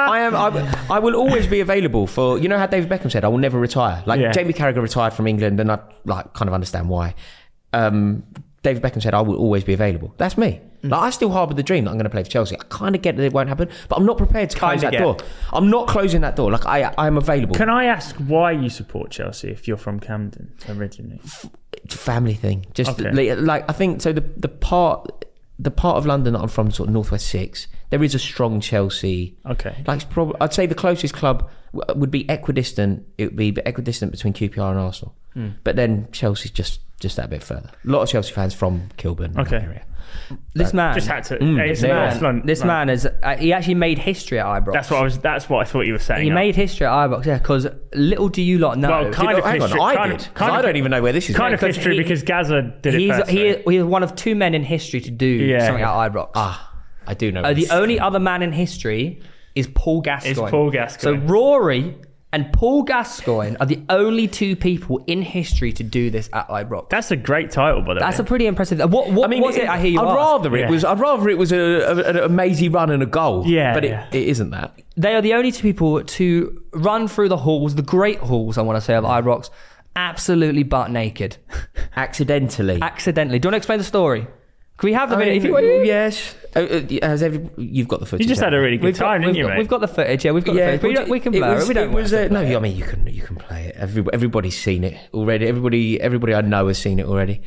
I will always be available for. You know how David Beckham said, "I will never retire." Like Yeah. Jamie Carragher retired from England, and I kind of understand why. David Beckham said, "I will always be available." That's me. Like, I still harbour the dream that I'm going to play for Chelsea. I kind of get that it won't happen, but I'm not prepared to close Kinda that get. door. I'm not closing that door. Like I am available. Can I ask why you support Chelsea if you're from Camden originally? It's a family thing. Just Okay. like I think so. The part of London that I'm from, sort of Northwest 6, there is a strong Chelsea. Okay. Like it's probably, I'd say the closest club would be equidistant. It would be equidistant between QPR and Arsenal, but then Chelsea's just that bit further. A lot of Chelsea fans from Kilburn Okay. area. This man, Just had to. this man is. He actually made history at Ibrox. That's what I thought you were saying. He made history at Ibrox, yeah. Because little do you lot know. Well, kind of Hang on, history. I kind did. of- 'Cause kind I of- don't even know where this is kind going. of history because Gaza did it first. he's one of two men in history to do something at Ibrox. I do know. The this. only other man in history is Paul Gascoigne. Is Paul Gascoigne. So Rory and Paul Gascoigne are the only two people in history to do this at Ibrox. That's a great title, by the way. That's a pretty impressive. What was it? I hear you I'd ask? rather Yeah. it was. I'd rather it was an amazing run and a goal. Yeah, but yeah. it isn't that. They are the only two people to run through the halls, the great halls, I want to say, of Ibrox, absolutely butt naked, Accidentally. accidentally. Do you want to explain the story? Can we have the I video? mean, If you want? yes. You've got the footage. You just had a really good We've got, time, didn't we've, you, got, mate? we've got the footage. Yeah, we've got the footage. but We can it blur was- it. We don't it was, want to no, play it. I mean you can play it. Everybody's seen it already. Everybody I know has seen it already.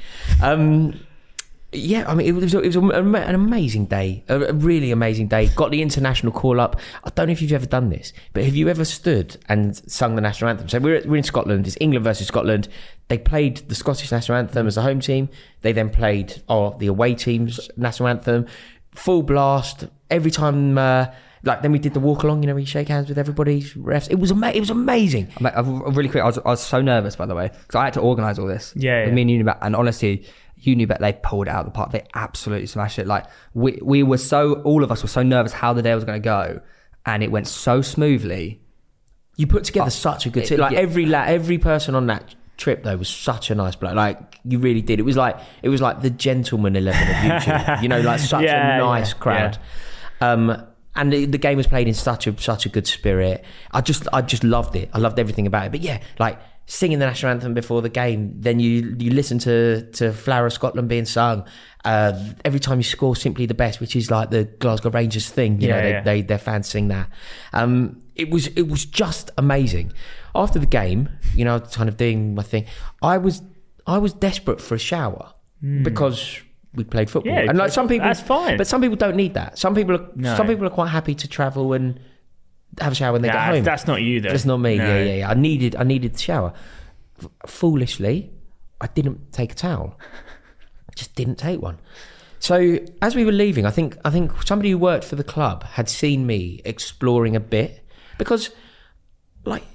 Yeah, I mean it was an amazing day, a really amazing day. Got the international call up. I don't know if you've ever done this, but have you ever stood and sung the national anthem? So we're in Scotland. It's England versus Scotland. They played the Scottish national anthem as the home team. They then played the away team's national anthem, full blast every time. Then we did the walk along. You know, where you shake hands with everybody's refs. It was amazing. Mate, really quick, I was so nervous, by the way, because I had to organise all this. Yeah, With yeah. me and Unibet, and honestly, Unibet, they pulled it out of the park. They absolutely smashed it. Like we were all of us were so nervous how the day was going to go, and it went so smoothly. You put together such a good team. Like yeah. every person on that trip though was such a nice bloke. Like you really did. It was like the gentleman 11 of YouTube. You know, like such Yeah, a nice yeah, crowd. And the game was played in such a good spirit. I just loved it. I loved everything about it. But yeah, like singing the national anthem before the game, then you listen to Flower of Scotland being sung. Every time you score, Simply the Best, which is like the Glasgow Rangers thing. You know, their fans sing that. It was just amazing. After the game, you know, kind of doing my thing, I was desperate for a shower because we played football. Yeah, and like some people, that's fine. But some people don't need that. Some people are quite happy to travel and have a shower when they get home. That's not you, though. That's not me. No. Yeah. I needed the shower. Foolishly, I didn't take a towel. Just didn't take one. So as we were leaving, I think somebody who worked for the club had seen me exploring a bit, because like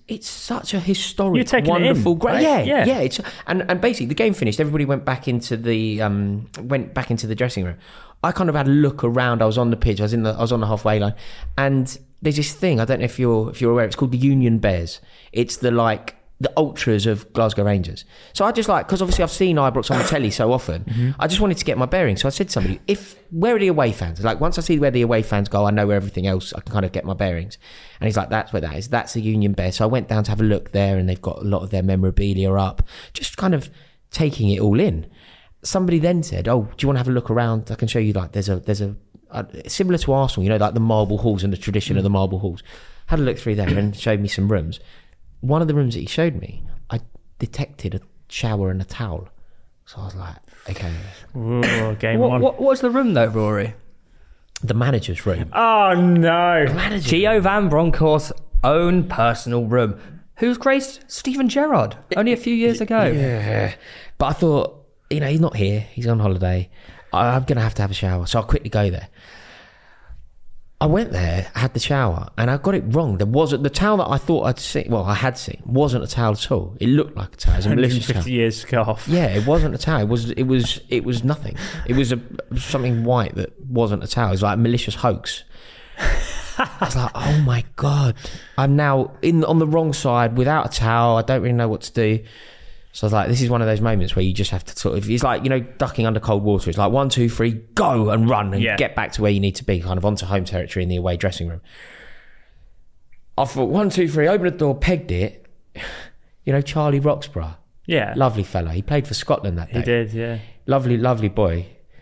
it's such a historic, You're taking it in, wonderful, great. right? Yeah. Yeah. It's and basically the game finished. Everybody went back into the dressing room. I kind of had a look around. I was on the pitch. I was on the halfway line, and there's this thing. I don't know if you're aware. It's called the Union Bears. It's the ultras of Glasgow Rangers. So I just because obviously I've seen Ibrox on the telly so often, I just wanted to get my bearings. So I said to somebody, where are the away fans? Like once I see where the away fans go, I know where everything else, I can kind of get my bearings. And he's like, that's where that is. That's the Union Bear. So I went down to have a look there, and they've got a lot of their memorabilia up, just kind of taking it all in. Somebody then said, oh, do you want to have a look around? I can show you, there's a similar to Arsenal, like the marble halls and the tradition of the marble halls. Had a look through there and showed me some rooms. One of the rooms that he showed me, I detected a shower and a towel. So I was like, okay. Ooh, game on. What's the room though, Rory? The manager's room. Oh no! Gio Van Bronckhorst's own personal room, who's graced Steven Gerrard only a few years ago. Yeah. But I thought, he's not here. He's on holiday. I'm going to have a shower. So I'll quickly go there. I went there, had the shower, and I got it wrong. There wasn't the towel that I thought I had seen, wasn't a towel at all. It looked like a towel. It was a malicious towel. 150 years scarf. Yeah, it wasn't a towel. It was nothing. It was something white that wasn't a towel. It was like a malicious hoax. I was like, oh my God, I'm now on the wrong side without a towel. I don't really know what to do. So I was like, this is one of those moments where you just have to sort of, it's like, ducking under cold water. It's like 1, 2, 3, go and run and get back to where you need to be, kind of onto home territory in the away dressing room. I thought 1, 2, 3, opened the door, pegged it. Charlie Roxburgh. Yeah. Lovely fella. He played for Scotland that day. He did, yeah. Lovely, lovely boy.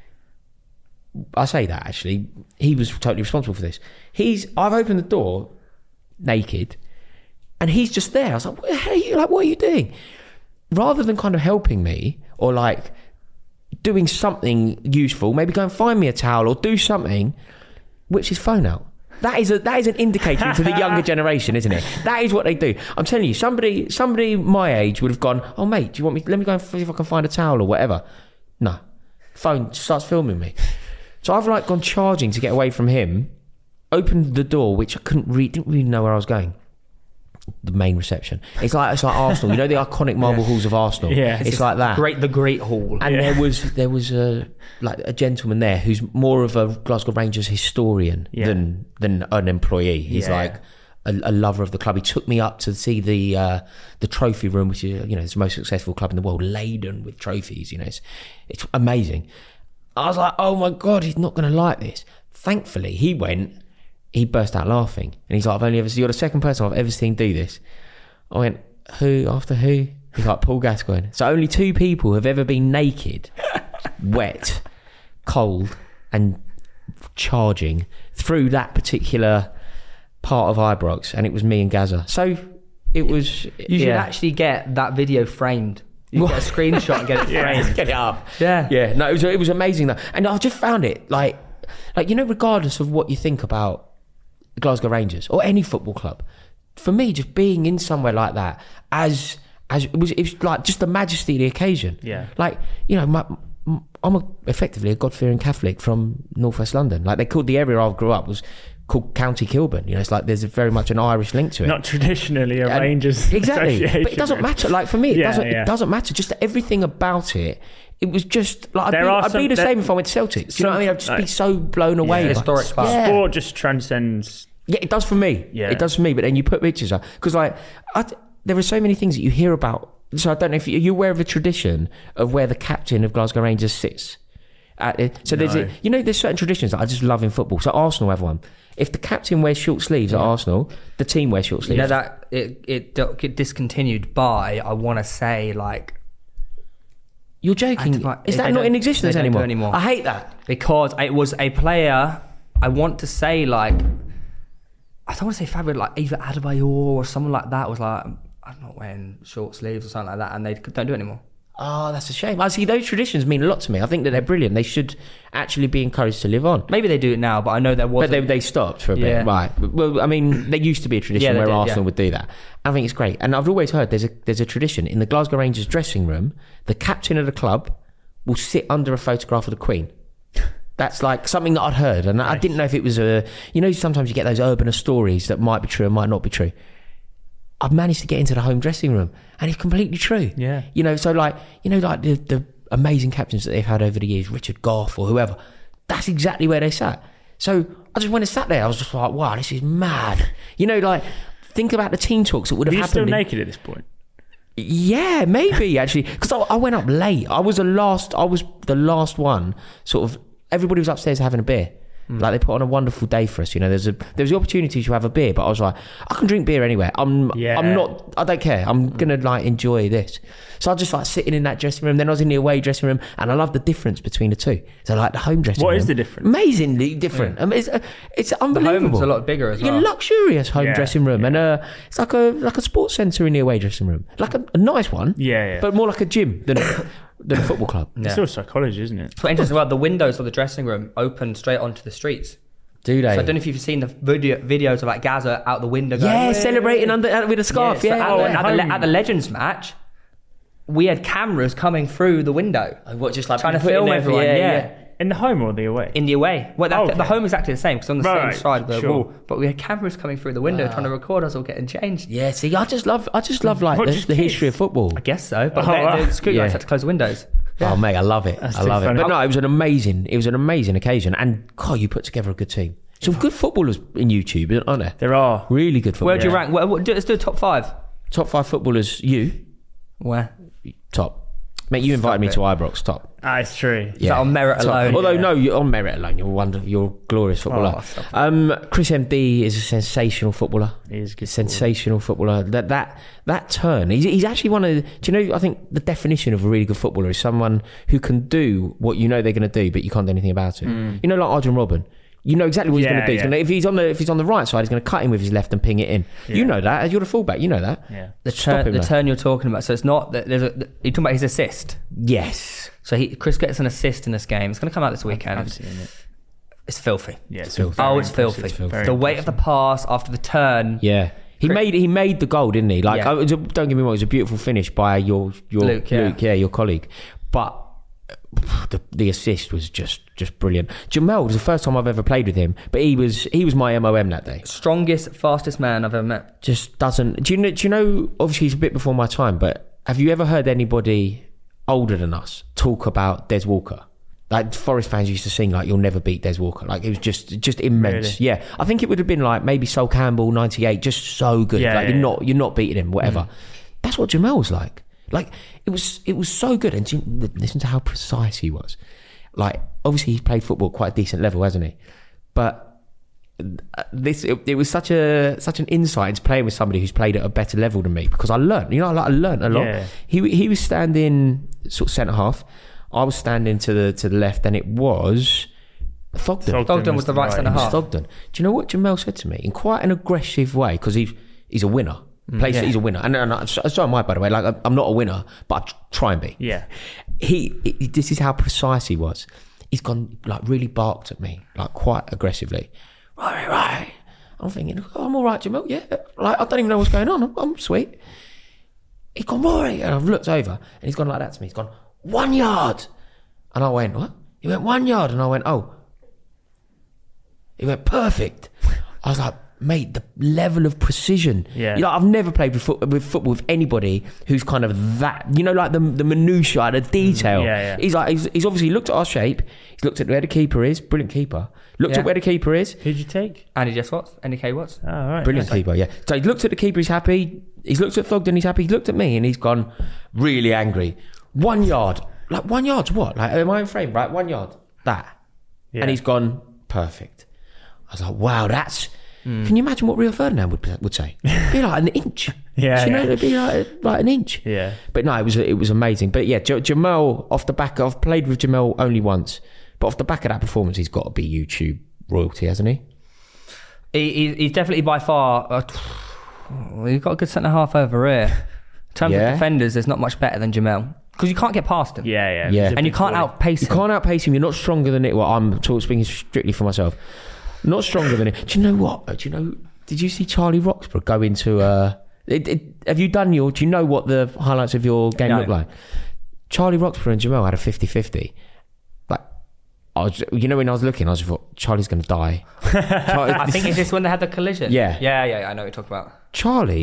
I say that actually. He was totally responsible for this. I've opened the door naked and he's just there. I was like, what are you doing? Rather than kind of helping me or doing something useful, maybe go and find me a towel or do something, whips his phone out. That is an indicator to the younger generation, isn't it? That is what they do. I'm telling you, somebody my age would have gone, oh mate, do you want me? Let me go and see if I can find a towel or whatever. No, phone starts filming me. So I've gone charging to get away from him. Opened the door, which I didn't really know where I was going. The main reception. It's like Arsenal. The iconic marble halls of Arsenal. Yeah, it's like that. The Great Hall. And there was a gentleman there who's more of a Glasgow Rangers historian than an employee. He's a lover of the club. He took me up to see the trophy room, which is it's the most successful club in the world, laden with trophies. It's amazing. I was like, oh my God, he's not going to like this. Thankfully, he burst out laughing. And he's like, you're the second person I've ever seen do this. I went, who? After who? He's like, Paul Gascoigne. So only 2 people have ever been naked, wet, cold, and charging through that particular part of Ibrox. And it was me and Gaza. So it was... You should actually get that video framed. You get a screenshot and get it framed. Get it up. Yeah. Yeah. No, it was amazing though. And I just found it regardless of what you think about Glasgow Rangers or any football club, for me, just being in somewhere like that as it was just the majesty of the occasion. Yeah. I'm effectively a God-fearing Catholic from Northwest London. They called the area I grew up was called County Kilburn. It's there's very much an Irish link to it. Not traditionally a Rangers exactly, association. but it doesn't matter. For me, it doesn't matter. Just everything about it. It was just I'd be the same if I went to Celtic. Do you know what I mean? I'd just be so blown away. Yeah, historic spot. Yeah. Sport just transcends. Yeah, it does for me. Yeah. It does for me. But then you put pictures up because there are so many things that you hear about. So I don't know if you're aware of a tradition of where the captain of Glasgow Rangers sits. There's certain traditions that I just love in football. So Arsenal have one. If the captain wears short sleeves at Arsenal, the team wears short sleeves. That it discontinued by, I want to say, You're joking. Is that not in existence anymore? I hate that. Because it was a player, I want to say, I don't want to say Fabio, either Adebayor or someone like that was I'm not wearing short sleeves or something like that, and they don't do it anymore. Oh, that's a shame. I see those traditions mean a lot to me. I think that they're brilliant. They should actually be encouraged to live on. Maybe they do it now, but I know there was. But they stopped for a bit, right? Well, I mean, there used to be a tradition where Arsenal would do that. I think it's great, and I've always heard there's a tradition in the Glasgow Rangers dressing room. The captain of the club will sit under a photograph of the Queen. That's something that I'd heard, and I didn't know if it was sometimes you get those urban stories that might be true and might not be true. I've managed to get into the home dressing room, and it's completely true. Yeah. You know, so like, you know, like the amazing captains that they've had over the years, Richard Gough or whoever, that's exactly where they sat. So I just went and sat there. I was just like, wow, this is mad. You know, like, think about the team talks that would have Are you happened. still naked at this point? Yeah, maybe actually, because I went up late. I was the last one. Sort of, everybody was upstairs having a beer. Like, they put on a wonderful day for us. You know, there was the opportunity to have a beer, but I was like, I can drink beer anywhere. I don't care. I'm gonna like enjoy this. So I was just like sitting in that dressing room. Then I was in the away dressing room, and I love the difference between the two. So like the home dressing room. What is the difference? Amazingly different. I mean, it's The unbelievable. home's a lot bigger as You're well. luxurious home Yeah, dressing room, and it's like a sports centre in the away dressing room, like a nice one. Yeah. But more like a gym than a football club. It's still psychology, isn't it? It's quite interesting. Well, the windows of the dressing room open straight onto the streets. Do they? So I don't know if you've seen the videos of like Gaza out the window going, Yeah, "Way." celebrating with a scarf. So Yeah, at the Legends match, we had cameras coming through the window, what, just like trying to put in film there, everyone. Yeah. In the home or the away? In the away. Well, Okay. the home is exactly the same because on the Right, same side of the sure. wall. But we had cameras coming through the window trying to record us all getting changed. Yeah, see, I just love like What, the just history kids? of football. I guess so. But wow. the security guys Yeah. had to close the windows. Oh mate, I love it. That's I love too it. funny. But no, it was an amazing occasion, and God, you put together a good team. Some good footballers in YouTube, aren't there? There are. Really good footballers. Where do you rank? Let's do a top 5. Top 5 footballers. You Where? top. Mate, you invited me it. to Ibrox. Top. Ah, it's true. Is that on merit top. alone? Although Yeah. no, you're on merit alone. You're a glorious footballer. Oh, stop Chris MD is a sensational footballer. He is a good Sensational footballer. That turn. He's actually one of. Do you know? I think the definition of a really good footballer is someone who can do what you know they're going to do, but you can't do anything about it. You know, like Arjen Robben. You know exactly what he's going to do. He's Yeah. gonna, if he's on the right side, he's going to cut him with his left and ping it in. You know that. You're the fullback. You know that. Yeah. The Stop him there. turn you're talking about. So it's not that you're talking about his assist. Yes. So Chris gets an assist in this game. It's going to come out this weekend. I've seen it. It's filthy. Yeah, it's filthy. very Oh, it's impressive. filthy. It's very The weight of impressive. the pass after the turn. Yeah. He made the goal, didn't he? Like, Yeah. don't get me wrong, it was a beautiful finish by your Luke, yeah. your colleague. But the assist was just brilliant. Jamel was the first time I've ever played with him, but he was my MOM that day. Strongest, fastest man I've ever met. Just doesn't. Do you know? Obviously, he's a bit before my time, but have you ever heard anybody older than us talk about Des Walker? Like Forest fans used to sing like "You'll never beat Des Walker." Like it was just immense. Really? Yeah, I think it would have been like maybe Sol Campbell '98, just so good. Yeah, like yeah, you're not beating him. Whatever. That's what Jamel was like. Like it was so good. And listen to how precise he was. Like obviously he's played football at quite a decent level, hasn't he? But it was such an insight into playing with somebody who's played at a better level than me, because I learned. You know, I learned a lot. Yeah. He was standing sort of centre half. I was standing to the left, and it was Thogden. Thogden was the right centre It was half. Thogden. Do you know what Jamel said to me in quite an aggressive way? Because he's a winner. He's a winner, and so am I, by the way. Like I'm not a winner, but I try and be. Yeah. This is how precise he was. He's gone like really barked at me, like quite aggressively. Right. I'm thinking, I'm all right, Jamel. Yeah, like I don't even know what's going on. I'm sweet. He's gone Rory, and I've looked over, and he's gone like that to me. He's gone 1 yard, and I went what? He went 1 yard, and I went oh. He went perfect. I was like, mate, the level of precision. Yeah. You know, I've never played with football with anybody who's kind of that. You know, like the minutiae, the detail. Yeah. He's obviously looked at our shape. He's looked at where the keeper is. Brilliant keeper. Looked Yeah. at where the keeper is. Who'd you take? Andy Jess Watts, Andy K Watts. Oh, right. Brilliant Nice. keeper, yeah. So he's looked at the keeper, he's happy. He's looked at Thogden, he's happy. He's looked at me, and he's gone really angry. 1 yard. Like 1 yard's what? Like am I in frame, right? 1 yard. That. Yeah. And he's gone perfect. I was like, wow, that's... Can you imagine what Rio Ferdinand would say? It'd be like an inch. Yeah, Do you know, yeah. it'd be like an inch. Yeah. But no, it was amazing. But yeah, Jamel, off the back, I've played with Jamel only once, but off the back of that performance, he's got to be YouTube royalty, hasn't he? He's definitely by far. He's got a good centre half over here. In terms Yeah. of defenders, there's not much better than Jamel because you can't get past him. Yeah. Yeah. He's a And you big can't boy. outpace You him. can't outpace him. You're not stronger than it. Well, I'm speaking strictly for myself. Not stronger than it. Do you know what? Did you see Charlie Roxburgh go into? Have you done your? Do you know what the highlights of your game No. look like? Charlie Roxburgh and Jamel had a 50-50. Like, when I was looking, I just thought Charlie's going to die. I think it's just when they had the collision. Yeah. Yeah. I know what you're talking about. Charlie,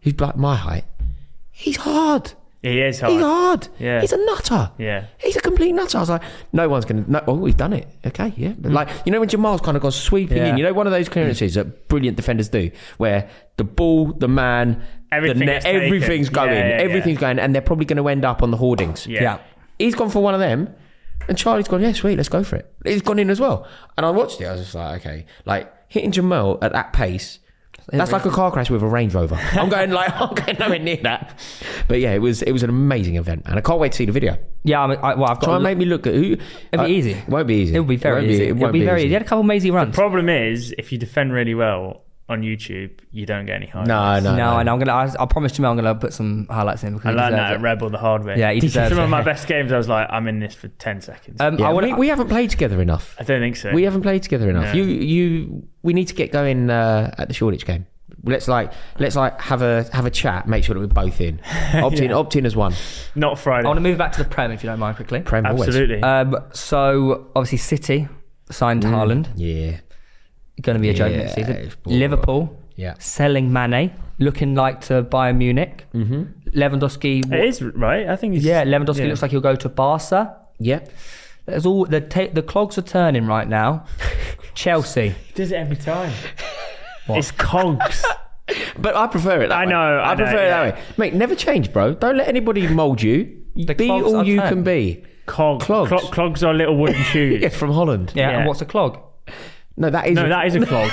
who's like my height, he's hard. He is hard. He's hard. Yeah. He's a nutter. Yeah. He's a complete nutter. I was like, no one's going to... No, oh, he's done it. Okay, yeah. But like, you know when Jamal's kind of gone sweeping Yeah. in? You know one of those clearances that brilliant defenders do where the ball, the man, Everything the net, is taken. everything's going. Yeah, yeah, everything's going. And they're probably going to end up on the hoardings. Yeah. He's gone for one of them. And Charlie's gone, yeah, sweet, let's go for it. He's gone in as well. And I watched it. I was just like, okay. Like, hitting Jamal at that pace... That's like a car crash with a Range Rover. I'm going nowhere near that. But yeah, it was an amazing event, and I can't wait to see the video. Yeah, I've got. Try and make me look at who. It'll be easy. It won't be easy. It'll be very easy. It'll be very easy. He had a couple of mazy runs. Problem is, if you defend really well on YouTube, you don't get any highlights. No. And I promise Jamal I'm gonna put some highlights in because I he learned deserves that at it. Rebel the hard way. Yeah, he deserves Some it. of my best games, I was like, I'm in this for 10 seconds. Yeah, we haven't played together enough. I don't think so. We haven't played together enough. No. We need to get going at the Shoreditch game. Let's have a chat. Make sure that we're both in. Opt in as one. Not Friday. I want to move back to the Prem if you don't mind quickly. Prem always. Absolutely. So obviously City signed Haaland. Yeah. Going to be a joke Yeah, next season. it's boring. Liverpool Yeah. selling Mane, looking like to Bayern Munich. Mm-hmm. Lewandowski. it is, right? I think he's... Lewandowski looks like he'll go to Barca. Yeah. There's all the clogs are turning right now. Chelsea. He does it every time. What? It's cogs. But I prefer it that way. I prefer know, it yeah. that way. Mate, never change, bro. Don't let anybody mould you. The Be clogs all are you turned. can be. Clogs. Clogs. Are little wooden shoes. Yeah, from Holland. Yeah. Yeah. And what's a clog? No, that is... No, that is a clog.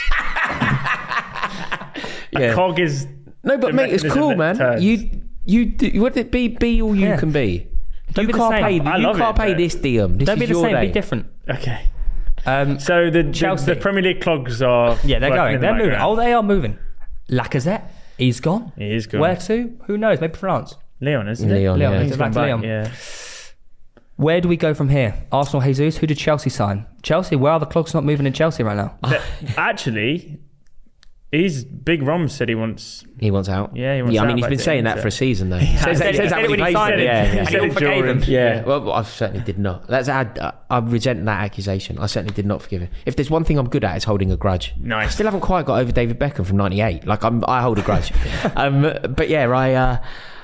Yeah. A cog is... No, but the mate, it's mechanism cool, that man. turns. You want it be all you Yeah. can be. Don't you be the can't same. pay. I You love can't it, pay but- this, Diem. This Don't be is the your same. day. Be different. Okay. So So the Premier League clogs are... yeah, they're working going. in the They're moving. background. Oh, they are moving. Lacazette, he's gone. He is good. Where to? Who knows? Maybe France. Leon, isn't it? Leon, Leon, yeah. he's He's back gone to back, Leon. yeah. Where do we go from here? Arsenal, Jesus. Who did Chelsea sign? Chelsea. Where are the clogs not moving in Chelsea right now? Actually, Big Rom said he wants... He wants out. Yeah, he wants I out me's back been to saying that Inter. for a season, though. He Says said that it when when he signed it. it. Yeah, And yeah. he all forgave him. Yeah, well, I certainly did not. I resent that accusation. I certainly did not forgive him. If there's one thing I'm good at, it's holding a grudge. I Nice. still haven't quite got over David Beckham from '98. Like I hold a grudge. But yeah,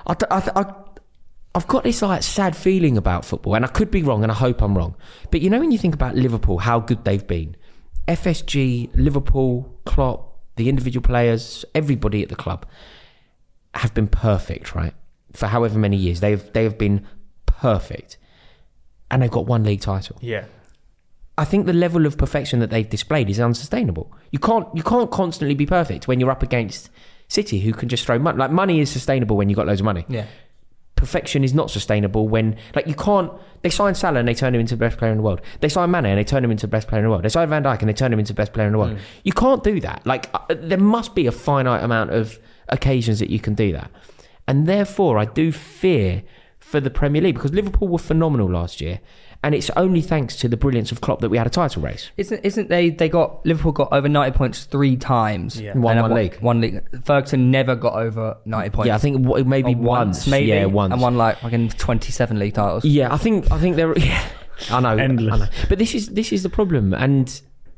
I've got this like sad feeling about football, and I could be wrong, and I hope I'm wrong. But you know, when you think about Liverpool, how good they've been, FSG, Liverpool, Klopp, the individual players, everybody at the club have been perfect, right? For however many years, they have been perfect, and they've got one league title. Yeah. I think the level of perfection that they've displayed is unsustainable. You can't constantly be perfect when you're up against City, who can just throw money. Like, money is sustainable when you've got loads of money. Yeah. Perfection is not sustainable when, like, you can't... They sign Salah and they turn him into the best player in the world. They sign Mane and they turn him into the best player in the world. They sign Van Dijk and they turn him into the best player in the world. You can't do that. Like, there must be a finite amount of occasions that you can do that. And therefore, I do fear for the Premier League, because Liverpool were phenomenal last year, and it's only thanks to the brilliance of Klopp that we had a title race. Isn't they got Liverpool got over 90 points 3 times. Yeah. Won And one league. One league. Ferguson never got over 90 points. Yeah, I think maybe Or once. maybe. Yeah, once. And won like fucking 27 league titles. Yeah, I think they're. Yeah, I know. Endless. I know. But this is the problem, and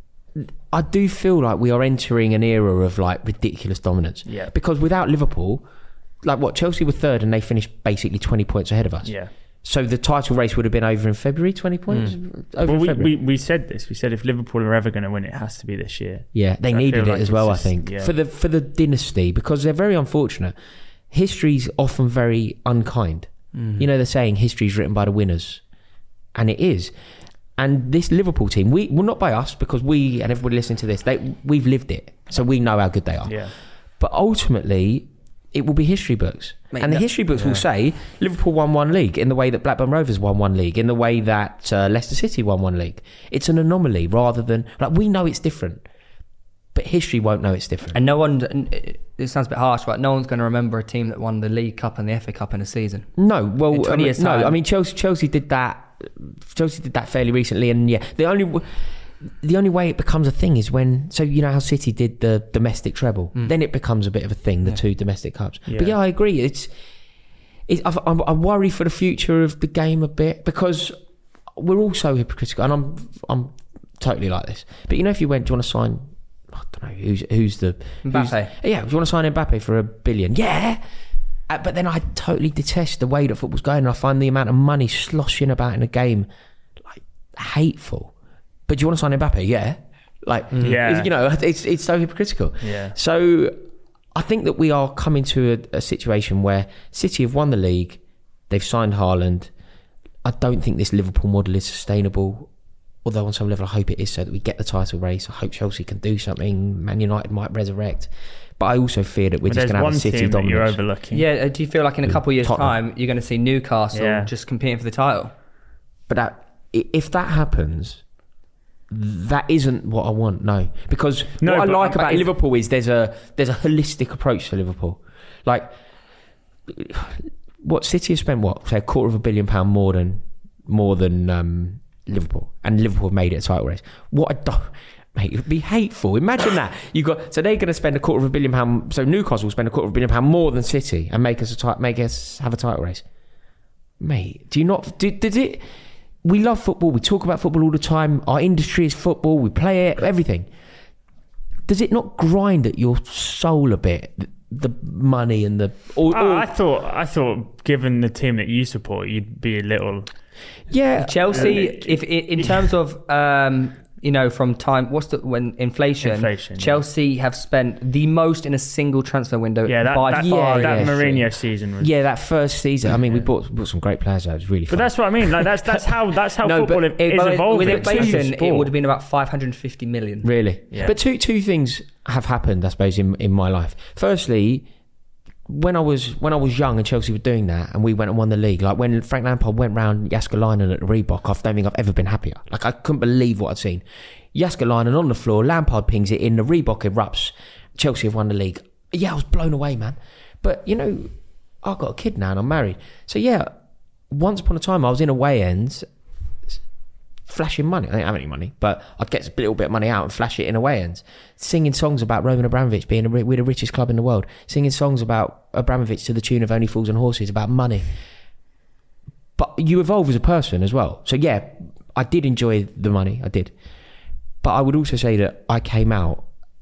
I do feel like we are entering an era of like ridiculous dominance. Yeah. Because without Liverpool, like what, Chelsea were third and they finished basically 20 points ahead of us. Yeah. So the title race would have been over in February, 20 points. Over Well, in February. we said this. We said if Liverpool are ever going to win, it has to be this year. Yeah, they I needed feel it like as it's well. just- I think yeah. for the dynasty, because they're very unfortunate. History's often very unkind. You know the saying, "History's written by the winners," and it is. And this Liverpool team, well, not by us, because we and everybody listening to this, we've lived it, so we know how good they are. Yeah. But ultimately, it will be history books, Mate, and the no- history books will say Liverpool won one league in the way that Blackburn Rovers won one league, in the way that Leicester City won one league. It's an anomaly rather than, like, we know it's different, but history won't know it's different. And no one, and it sounds a bit harsh, but no one's going to remember a team that won the League Cup and the FA Cup in a season. No, well, In 20 years' no. time. I mean, Chelsea did that. Chelsea did that fairly recently, and yeah, the only way it becomes a thing is when. So you know how City did the domestic treble, then it becomes a bit of a thing. The two domestic cups. Yeah. But yeah, I agree. I worry for the future of the game a bit, because we're all so hypocritical, and I'm totally like this. But you know, if you went, do you want to sign don't know who's the Mbappe. yeah, do you want to sign Mbappe for $1 billion? Yeah. But then I totally detest the way that football's going, and I find the amount of money sloshing about in a game like hateful. But do you want to sign Mbappe? Yeah. Like, you know, it's so hypocritical. Yeah. So I think that we are coming to a situation where City have won the league, they've signed Haaland. I don't think this Liverpool model is sustainable, although on some level I hope it is, so that we get the title race. I hope Chelsea can do something. Man United might resurrect. But I also fear that we're just going to have a City dominance. You're overlooking. Yeah, do you feel like in a couple of years' Tottenham. time you're going to see Newcastle just competing for the title? But if that happens, that isn't what I want. No, because what I like about Liverpool is there's a holistic approach to Liverpool. Like, what City have spent, say £250 million more than Liverpool, and Liverpool have made it a title race. What I don't. Mate, it would be hateful. Imagine that. So they're going to spend £250 million. So Newcastle will spend £250 million more than City and make us have a title race. Mate, do you not? Does it? We love football. We talk about football all the time. Our industry is football. We play it. Everything. Does it not grind at your soul a bit? The money and the. I thought, given the team that you support, you'd be a little. Yeah, Chelsea. If in terms of you know, from time, when inflation, Chelsea have spent the most in a single transfer window by far. That Mourinho season was. Yeah, that first season. I mean, we bought some great players. That was really fun. But that's what I mean. Like that's how football is evolving. With inflation, it would have been about 550 million. Really? Yeah. But two things have happened, I suppose, in my life. Firstly, when I was young and Chelsea were doing that, and we went and won the league, like when Frank Lampard went round Jääskeläinen at the Reebok, I don't think I've ever been happier. Like, I couldn't believe what I'd seen. Jääskeläinen on the floor, Lampard pings it in, the Reebok erupts, Chelsea have won the league. Yeah, I was blown away, man. But, you know, I've got a kid now and I'm married. So yeah, once upon a time I was in away ends flashing money. I didn't have any money, but I'd get a little bit of money out and flash it in away ends. Singing songs about Roman Abramovich being we're the richest club in the world. Singing songs about Abramovich to the tune of Only Fools and Horses, about money. But you evolve as a person as well. So yeah, I did enjoy the money. I did. But I would also say that I came out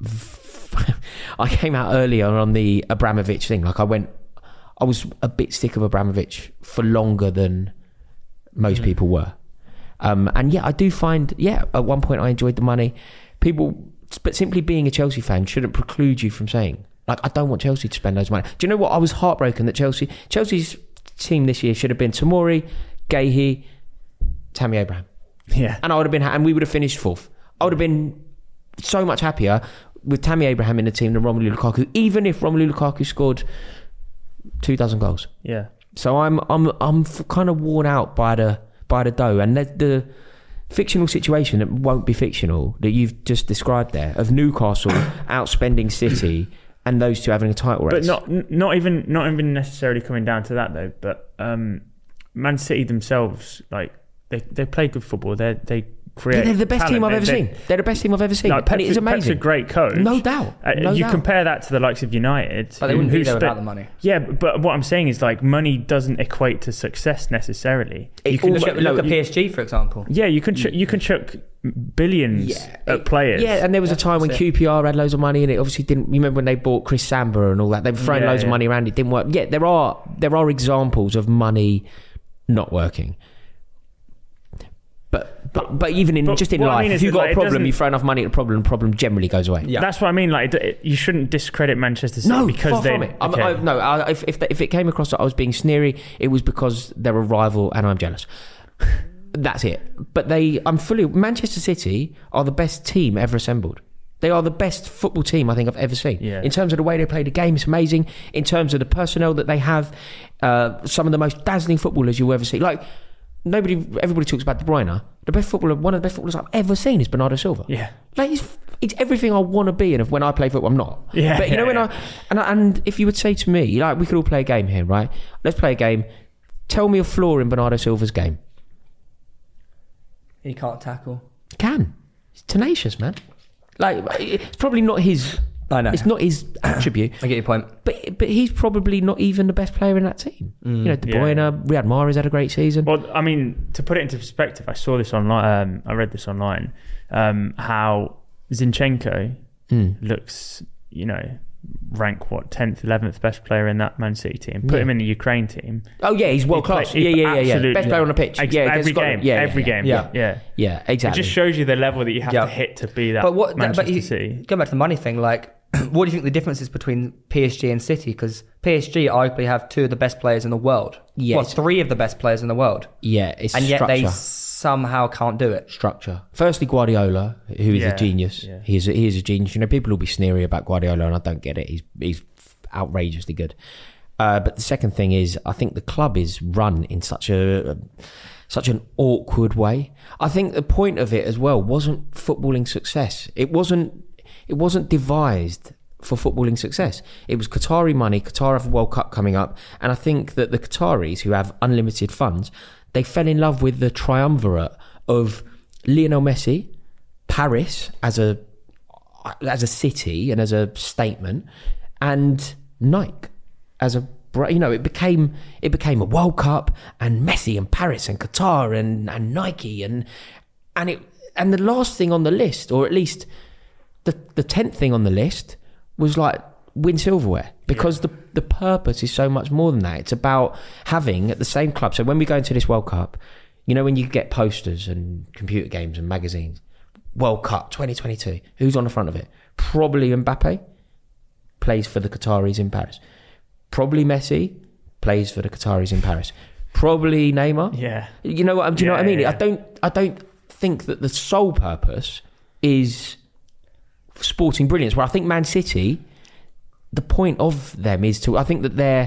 earlier on the Abramovich thing. Like, I was a bit sick of Abramovich for longer than most people were. And yeah, I do find, at one point I enjoyed the money. But simply being a Chelsea fan shouldn't preclude you from saying, like, I don't want Chelsea to spend loads of money. Do you know what? I was heartbroken that Chelsea's team this year should have been Tomori, Gahey, Tammy Abraham. Yeah. And I would have been, and we would have finished fourth. I would have been so much happier with Tammy Abraham in the team than Romelu Lukaku, even if Romelu Lukaku scored 2 dozen goals. Yeah. So I'm kind of worn out by the dough, and the fictional situation that won't be fictional that you've just described there of Newcastle outspending City and those two having a title race. But not even necessarily coming down to that though. But Man City themselves, like they play good football. They create. They're the best team I've ever seen. They're the best team I've ever seen. Like, and it is amazing. Pep's a great coach, no doubt. You compare that to the likes of United, but they wouldn't be there without the money. Yeah, but what I'm saying is, like, money doesn't equate to success necessarily. You can look at PSG, for example. Yeah, you can chuck billions at players. Yeah, and there was a time when QPR had loads of money, and it obviously didn't. You remember when they bought Chris Samba and all that? They were throwing loads of money around. It didn't work. Yeah, there are examples of money not working. But even in life, if you've got a problem, you throw enough money at a problem, the problem generally goes away. Yeah. That's what I mean. Like, you shouldn't discredit Manchester City because they. If it came across that I was being sneery, it was because they're a rival and I'm jealous. That's it. But Manchester City are the best team ever assembled. They are the best football team I think I've ever seen. Yeah. In terms of the way they play the game, it's amazing. In terms of the personnel that they have, some of the most dazzling footballers you'll ever see. Like, everybody talks about De Bruyne. One of the best footballers I've ever seen is Bernardo Silva. Yeah, like it's everything I want to be, and when I play football, I'm not. Yeah, but and if you would say to me, like, we could all play a game here, right? Let's play a game. Tell me a flaw in Bernardo Silva's game. He can't tackle. He can. He's tenacious, man. Like, it's probably not his. I know. It's not his attribute. I get your point. But he's probably not even the best player in that team. You know, De Bruyne, Riyad Mahrez had a great season. Well, I mean, to put it into perspective, I saw this online. I read this online. How Zinchenko looks, rank 10th, 11th best player in that Man City team. Put him in the Ukraine team. Oh yeah, he's world class. Yeah. Best player on the pitch. Every game. Yeah, exactly. It just shows you the level that you have to hit to be that Manchester City. Going back to the money thing, like, what do you think the difference is between PSG and City? Because PSG arguably have two of the best players in the world. Yeah, three of the best players in the world. Yeah, it's and structure. Yet they somehow can't do it. Structure. Firstly, Guardiola, who is a genius. Yeah. He is a genius. People will be sneery about Guardiola, and I don't get it. He's outrageously good. But the second thing is, I think the club is run in such an awkward way. I think the point of it as well wasn't footballing success. It wasn't devised for footballing success. It was Qatari money. Qatar have a World Cup coming up, and I think that the Qataris, who have unlimited funds, they fell in love with the triumvirate of Lionel Messi, Paris as a city and as a statement, and Nike as a, it became a World Cup and Messi and Paris and Qatar and Nike and the last thing on the list, or at least the 10th thing on the list, was like win silverware, because the purpose is so much more than that. It's about having at the same club. So when we go into this World Cup, when you get posters and computer games and magazines, World Cup 2022, who's on the front of it? Probably Mbappe, plays for the Qataris in Paris. Probably Messi, plays for the Qataris in Paris. Probably Neymar. Yeah. You know what? Do you know what I mean? Yeah. I don't think that the sole purpose is sporting brilliance. Where I think Man City, the point of them is to, I think that they're,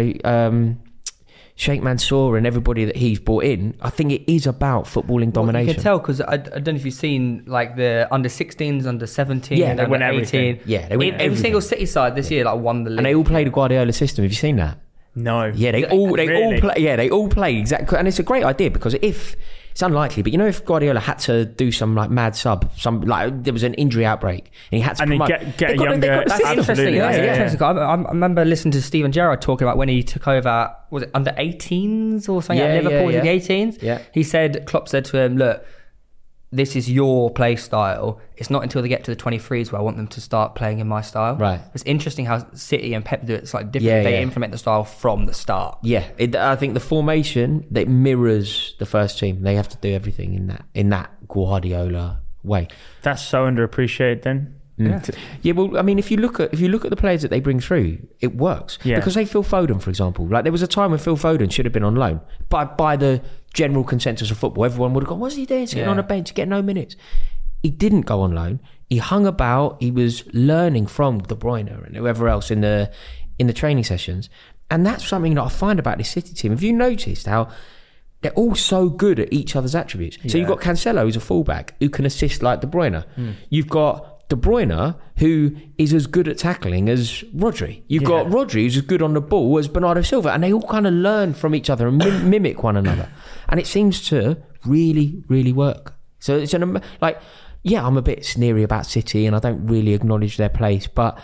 Sheikh Mansour and everybody that he's brought in, I think it is about footballing domination. You can tell, because I don't know if you've seen like the under 16s, under 17, and they win under 18. Yeah, they win every single City side this year like won the league. And they all played a Guardiola system. Have you seen that? No. Yeah, they all play exactly, and it's a great idea, because it's unlikely, but if Guardiola had to do some like mad sub, there was an injury outbreak and he had to promote, get a younger. That's interesting. I remember listening to Steven Gerrard talking about when he took over, was it under 18s or something at Liverpool, the 18s? Yeah. He said, Klopp said to him, look, this is your play style. It's not until they get to the 23s where I want them to start playing in my style. Right. It's interesting how City and Pep do it. It's like different. They implement the style from the start. Yeah, I think the formation that mirrors the first team. They have to do everything in that Guardiola way. That's so underappreciated then. Yeah, well, I mean, if you look at the players that they bring through, it works. Yeah. Because Phil Foden, for example, like there was a time when Phil Foden should have been on loan, but by the general consensus of football, everyone would have gone, "What's he doing? Sitting on a bench, getting no minutes." He didn't go on loan. He hung about. He was learning from De Bruyne and whoever else in the training sessions, and that's something that I find about this City team. Have you noticed how they're all so good at each other's attributes? So you've got Cancelo, who's a fullback who can assist like De Bruyne. You've got De Bruyne, who is as good at tackling as Rodri. You've got Rodri, who's as good on the ball as Bernardo Silva, and they all kind of learn from each other and mimic one another, and it seems to really, really work. So it's I'm a bit sneery about City, and I don't really acknowledge their place, but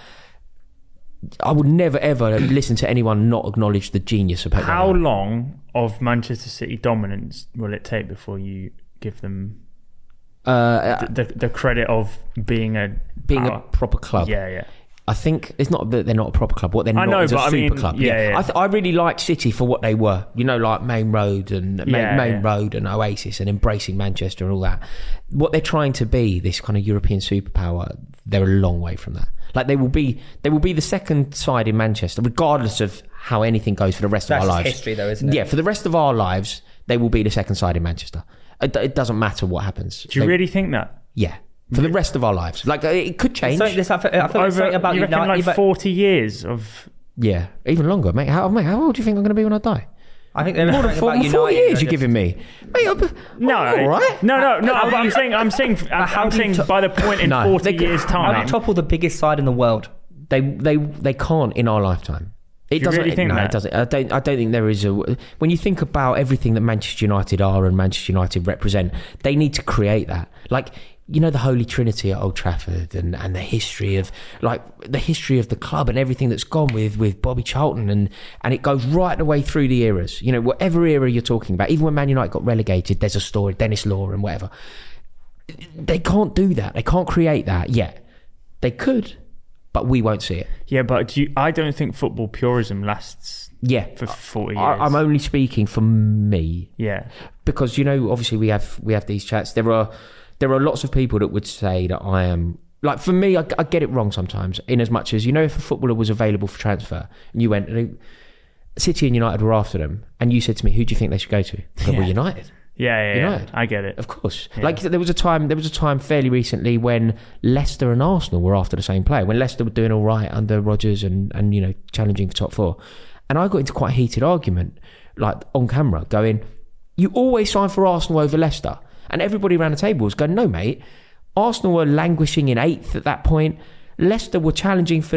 I would never ever listen to anyone not acknowledge the genius about. How long of Manchester City dominance will it take before you give them the credit of being a proper club? Yeah. I think it's not that they're not a proper club. What they're not is a super club. Yeah. I really liked City for what they were. Like Main Road and Road and Oasis and embracing Manchester and all that. What they're trying to be, this kind of European superpower, they're a long way from that. Like they will be the second side in Manchester, regardless of how anything goes for the rest of our lives. That's history, though, isn't it? Yeah, for the rest of our lives, they will be the second side in Manchester. It doesn't matter what happens. Do you really think that? Yeah. For the rest of our lives. Like, it could change. I feel like about you reckon like 40 years of... Yeah, even longer. Mate, how old do you think I'm going to be when I die? I think they're more than 4 years you're giving me. Mate, no, all right. No. I'm saying by the point in 40 years' time. How do you topple the biggest side in the world? They can't in our lifetime. It doesn't. Really think that? It doesn't. I don't think there is a. When you think about everything that Manchester United are and Manchester United represent, they need to create that. Like, the Holy Trinity at Old Trafford and the history of the club and everything that's gone with Bobby Charlton and it goes right the way through the eras. Whatever era you're talking about, even when Man United got relegated, there's a story, Dennis Law and whatever. They can't do that. They can't create that yet. They could, but we won't see it. Yeah, but I don't think football purism lasts Yeah, for 40 years. I'm only speaking for me. Yeah. Because obviously we have these chats. There are lots of people that would say that I am like, for me, I get it wrong sometimes. In as much as, if a footballer was available for transfer and you went, City and United were after them, and you said to me, who do you think they should go to? I go, well, United. Yeah. United. I get it. Of course. Yeah. Like there was a time fairly recently when Leicester and Arsenal were after the same player. When Leicester were doing all right under Rodgers and challenging for top four, and I got into quite a heated argument, like on camera, going, "You always sign for Arsenal over Leicester," and everybody around the table was going, "No, mate. Arsenal were languishing in 8th at that point. Leicester were challenging for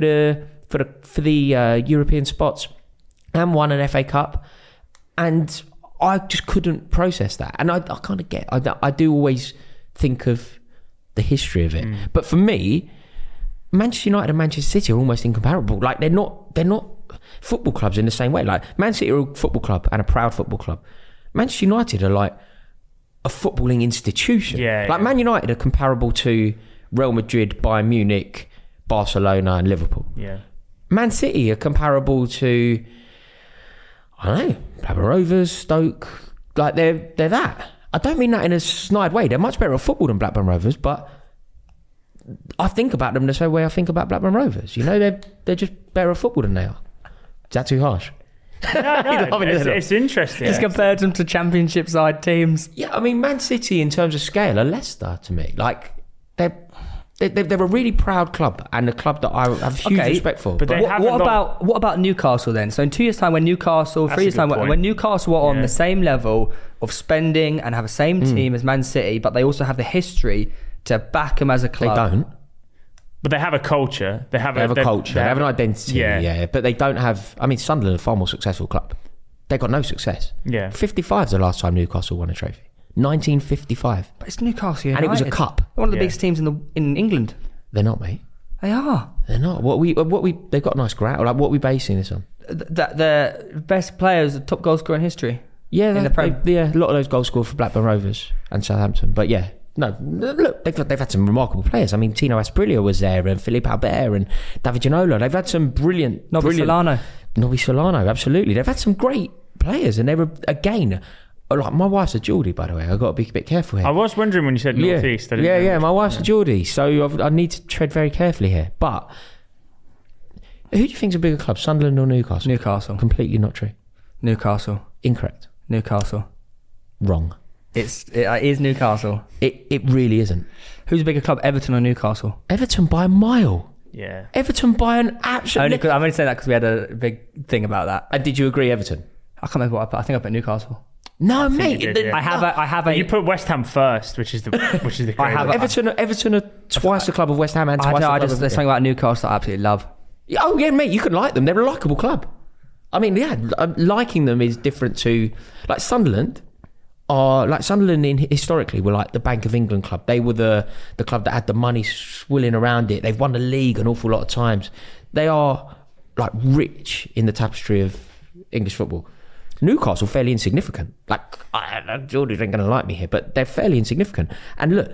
the European spots and won an FA Cup, and I just couldn't process that." And I kind of I do always think of the history of it. But for me, Manchester United and Manchester City are almost incomparable. Like they're not football clubs in the same way. Like Man City are a football club and a proud football club. Manchester United are like a footballing institution. Like Man United are comparable to Real Madrid, Bayern Munich, Barcelona and Liverpool. Yeah. Man City are comparable to, I don't know, Blackburn Rovers, Stoke. Like they're that. I don't mean that in a snide way. They're much better at football than Blackburn Rovers, but I think about them the same way I think about Blackburn Rovers. They're just better at football than they are. Is that too harsh? No, it's interesting. He's compared them to championship side teams. Yeah, I mean, Man City in terms of scale are Leicester to me. Like they're a really proud club and a club that I have huge respect for. But what about Newcastle then? So in 2 years' time, when Newcastle, 3 years' time, when Newcastle were on the same level of spending and have the same team as Man City, but they also have the history to back them as a club. They don't. But they have a culture. They have a culture. They have an identity. Yeah. Yeah, but they don't have. I mean, Sunderland are a far more successful club. They got no success. Yeah. 55 is the last time Newcastle won a trophy. 1955. But it's Newcastle United. And it was a cup. One of the biggest teams in England. They're not, mate. They are. They're not. They've got a nice ground. Like, what are we basing this on? The best players, the top goal scorer in history. Yeah, in the Prem. a lot of those goals scored for Blackburn Rovers and Southampton. But yeah, no, look, they've had some remarkable players. I mean, Tino Asprilla was there, and Philippe Albert, and David Ginola. They've had some brilliant... Nobby Solano, absolutely. They've had some great players, and they were, again... Like, my wife's a Geordie, by the way. I've got to be a bit careful here. I was wondering when you said North East. Yeah, my wife's a Geordie, so I need to tread very carefully here. But who do you think's a bigger club, Sunderland or Newcastle? Newcastle. Completely not true. Newcastle. Incorrect. Newcastle. Wrong. It is Newcastle. It really isn't. Who's a bigger club, Everton or Newcastle? Everton by a mile. Yeah. Everton by an absolute... I'm only saying that because we had a big thing about that. And did you agree, Everton? I can't remember what I put. I think I put Newcastle. No, mate. you did, yeah. I have a. You put West Ham first, which is the crazy. Everton are twice the club of West Ham and twice the club of... There's something about Newcastle I absolutely love. Oh yeah, mate, you can like them. They're a likeable club. I mean, yeah, liking them is different to... Like Sunderland historically were like the Bank of England club. They were the club that had the money swilling around it. They've won the league an awful lot of times. They are like rich in the tapestry of English football. Newcastle fairly insignificant. Like, Geordies ain't going to like me here, but they're fairly insignificant. And look,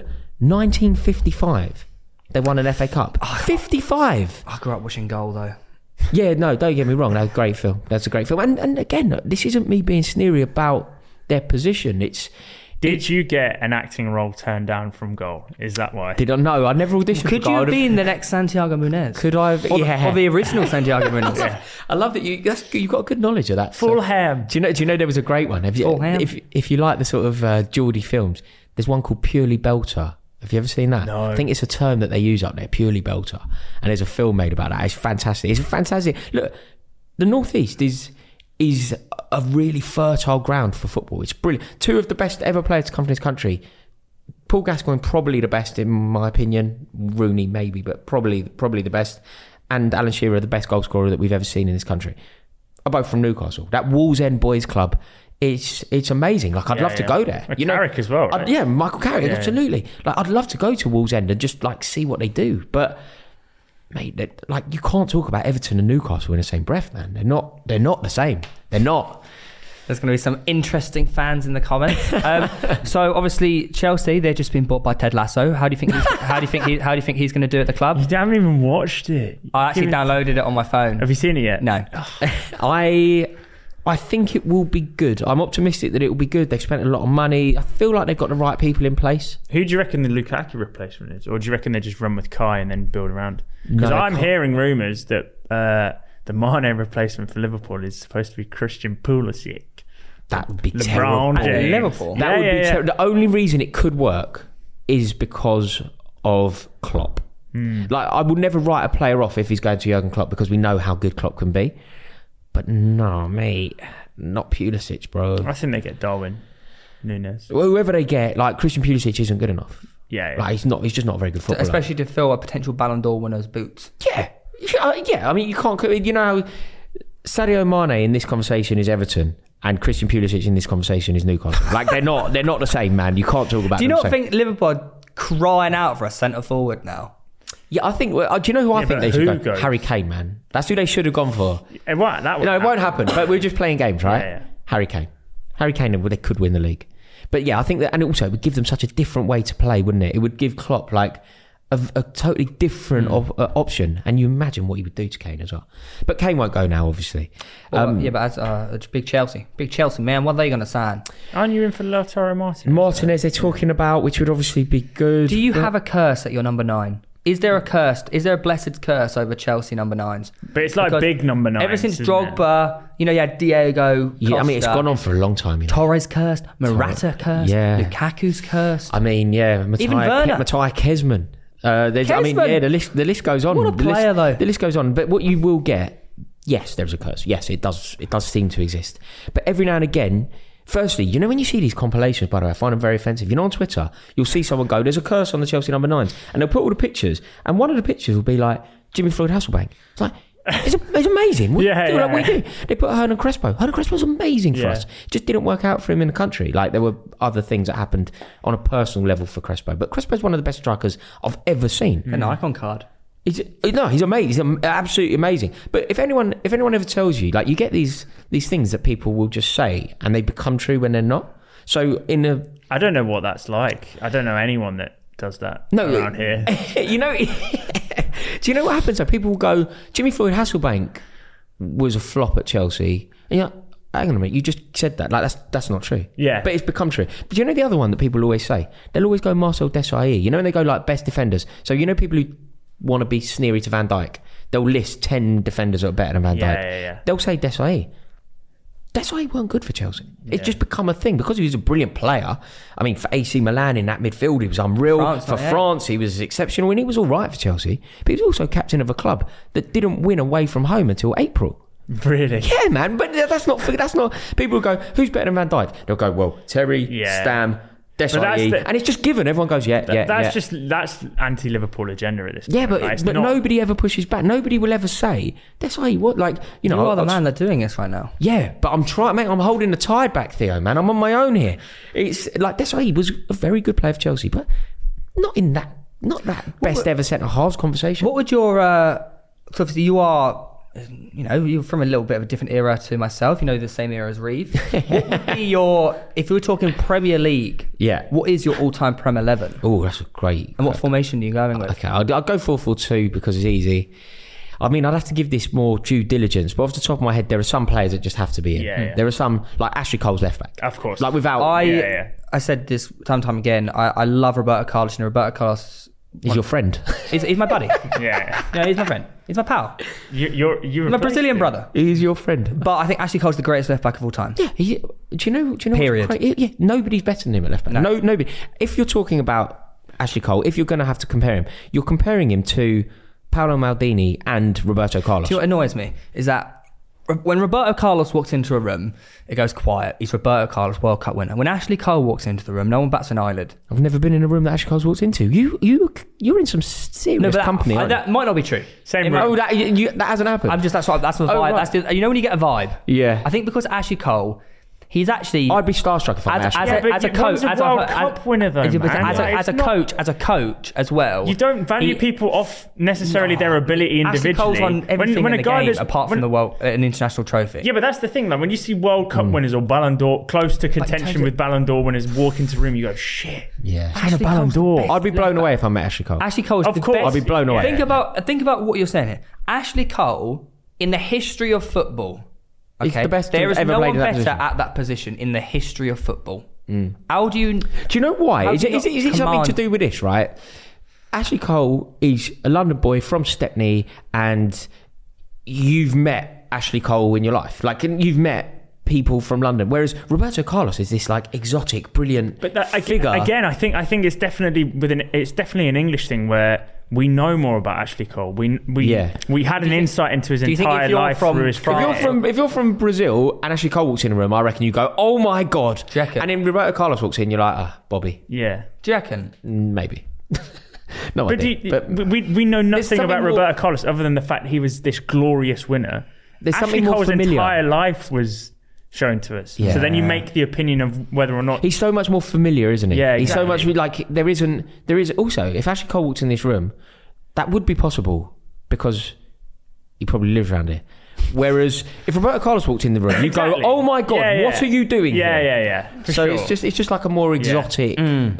1955, they won an FA Cup. 55. I grew up watching Goal though. Yeah, no, don't get me wrong. That's a great film. That's a great film. And again, this isn't me being sneery about their position. Did you get an acting role turned down from Goal? Is that why? No, I never auditioned Could for you Goal. have been the next Santiago Munez? Could I have? Or the original Santiago Munez? Yeah. I love that you've got a good knowledge of that. Fulham. Do you know there was a great one? If you like the sort of Geordie films, there's one called Purely Belter. Have you ever seen that? No. I think it's a term that they use up there, Purely Belter. And there's a film made about that. It's fantastic. It's fantastic. Look, the North East is a really fertile ground for football. It's brilliant. Two of the best ever players to come from this country. Paul Gascoigne, probably the best in my opinion. Rooney maybe, but probably the best. And Alan Shearer, the best goal scorer that we've ever seen in this country. Are both from Newcastle. That Wallsend Boys Club, it's amazing. Like, I'd love to go there. Carrick as well, right? Michael Carrick, absolutely. Like, I'd love to go to Wallsend and just like see what they do. But mate, you can't talk about Everton and Newcastle in the same breath, man. They're not the same. They're not. There's going to be some interesting fans in the comments. So obviously Chelsea, they've just been bought by Ted Lasso. How do you think he's going to do at the club? You haven't even watched it. I actually downloaded it on my phone. Have you seen it yet? No. I think it will be good. I'm optimistic that it will be good. They've spent a lot of money. I feel like they've got the right people in place. Who do you reckon the Lukaku replacement is? Or do you reckon they just run with Kai and then build around? No, Because they I'm can't. hearing rumours that the Mane replacement for Liverpool is supposed to be Christian Pulisic. That would be LeBron terrible. At James. Liverpool? That would be terrible. The only reason it could work is because of Klopp. Like, I would never write a player off if he's going to Jurgen Klopp because we know how good Klopp can be. But no, mate, not Pulisic, bro. I think they get Darwin Núñez. Well, whoever they get, like Christian Pulisic isn't good enough. Yeah. Like, he's just not a very good footballer. Especially to fill a potential Ballon d'Or winner's boots. Yeah. I mean, you can't. You know how Sadio Mane in this conversation is Everton and Christian Pulisic in this conversation is Newcastle. Like, they're not the same, man. You can't talk about. Do you them not the same. think Liverpool are crying out for a centre forward now? Yeah, I think. Do you know who I think but they should who go? goes? Harry Kane, man. That's who they should have gone for. It won't happen. But we're just playing games, right? Yeah. Harry Kane, they could win the league. But yeah, I think that, and also it would give them such a different way to play, wouldn't it? It would give Klopp like a totally different option, and you imagine what he would do to Kane as well. But Kane won't go now, obviously. But as big Chelsea, man, what are they going to sign? Aren't you in for Lautaro Martinez? Martinez, they're talking about, which would obviously be good. Do you have a curse at your number 9? Is there a curse? Is there a blessed curse over Chelsea number 9s? But it's like Because big number 9. Ever since Drogba, you had Diego Costa. Yeah, I mean, it's gone on for a long time. Torres cursed, Morata cursed, Yeah. Lukaku's cursed. I mean, yeah, Even Werner. Matthias Kesman. I mean, Kesman? yeah, the list goes on. What a player, though. The list goes on. But what you will get, yes, there's a curse. Yes, it does seem to exist. But every now and again, firstly, when you see these compilations, by the way, I find them very offensive. On Twitter, you'll see someone go, there's a curse on the Chelsea number 9s. And they'll put all the pictures. And one of the pictures will be like Jimmy Floyd Hasselbank. It's like, it's amazing. What do you do? They put Hernan Crespo. Hernan Crespo was amazing for us. Just didn't work out for him in the country. Like, there were other things that happened on a personal level for Crespo. But Crespo's one of the best strikers I've ever seen. An icon card. He's amazing. He's absolutely amazing. But if anyone ever tells you, like, you get these things that people will just say and they become true when they're not. So I don't know what that's like. I don't know anyone that does that around here. Do you know what happens? So people will go, Jimmy Floyd Hasselbank was a flop at Chelsea. And you're like, hang on a minute, you just said that. Like, that's not true. Yeah. But it's become true. But you know the other one that people always say? They'll always go Marcel Desailly. And they go like best defenders. So people who want to be sneery to Van Dijk, they'll list 10 defenders that are better than Van Dijk. Yeah. They'll say Desailly. Desailly weren't good for Chelsea. It's just become a thing because he was a brilliant player. I mean, for AC Milan in that midfield, he was unreal. France, he was exceptional, and he was all right for Chelsea. But he was also captain of a club that didn't win away from home until April. Really? Yeah, man. But that's not. People will go, who's better than Van Dijk? They'll go, well, Terry, Stam, Desailly, and it's just given. Everyone goes, That's anti-Liverpool agenda at this point. Yeah, but nobody ever pushes back. Nobody will ever say Desailly. What, like, you are the man that's doing this right now. Yeah, but I'm trying, mate. I'm holding the tide back, Theo. Man, I'm on my own here. It's like Desailly was a very good player for Chelsea, but not that best ever centre halves conversation. What would your? So obviously you are. You're from a little bit of a different era to myself. The same era as Reeve. What would be if we were talking Premier League? Yeah. What is your all-time Prem 11? Oh, that's a great. And what formation are you going with? Okay, I'll go 4-4-2 because it's easy. I mean, I'd have to give this more due diligence, but off the top of my head, there are some players that just have to be in. Yeah. There are some, like Ashley Cole's left back. Of course. Like without. I said this time and time again. I love Roberto Carlos. Roberto Carlos. He's your friend. He's my buddy. Yeah. No, he's my friend. He's my pal. You're my Brazilian brother. He's your friend. But I think Ashley Cole's the greatest left back of all time. Yeah. Do you know? Period. Yeah. Nobody's better than him at left back. No, nobody. If you're talking about Ashley Cole, if you're going to have to compare him, you're comparing him to Paolo Maldini and Roberto Carlos. Do you know what annoys me is that when Roberto Carlos walks into a room, it goes quiet. He's Roberto Carlos, World Cup winner. When Ashley Cole walks into the room, no one bats an eyelid. I've never been in a room that Ashley Cole's walked into. You're in some serious company. That might not be true. Same room. That hasn't happened. That's the vibe. right. That's when you get a vibe. Yeah. I think because Ashley Cole, He's actually. I'd be starstruck if I met Ashley Cole. As a World Cup winner, though, man. As a coach as well. You don't value people off necessarily their ability individually. Ashley Cole's won everything in the game apart from an international trophy. Yeah, but that's the thing. Like when you see World Cup winners or Ballon d'Or close to contention with Ballon d'Or winners walk into the room, you go, shit. Yeah, Ashley Ballon d'Or. I'd be blown away if I met Ashley Cole. Ashley Cole's of course. I'd be blown away. Think about what you're saying here. Ashley Cole in the history of football. Okay, he's the best there is ever no played one in that better position. at that position in the history of football. How do you? Do you know why? Is it something command- to do with this, right? Ashley Cole is a London boy from Stepney, and you've met Ashley Cole in your life. Like, you've met people from London. Whereas Roberto Carlos is this like exotic, brilliant figure. Again, I think it's definitely an English thing where we know more about Ashley Cole. We had an insight into his entire life through his career. If you're from Brazil and Ashley Cole walks in a room, I reckon you go, "Oh my god!" Do you reckon? And then Roberto Carlos walks in, you're like, Bobby, Yeah. Do you reckon? maybe. No But, idea. we know nothing something about more- Roberto Carlos other than the fact he was this glorious winner. There's Ashley something more Cole's familiar. entire life was shown to us. Yeah. So then you make the opinion of whether or not... He's so much more familiar, isn't he? Yeah, He's so exactly. much like there is also, if Ashley Cole walked in this room, that would be possible because he probably lives around here. Whereas if Roberto Carlos walked in the room, you Exactly. go, "Oh my god, Yeah, what are you doing here?" Yeah. For So sure. it's just like a more exotic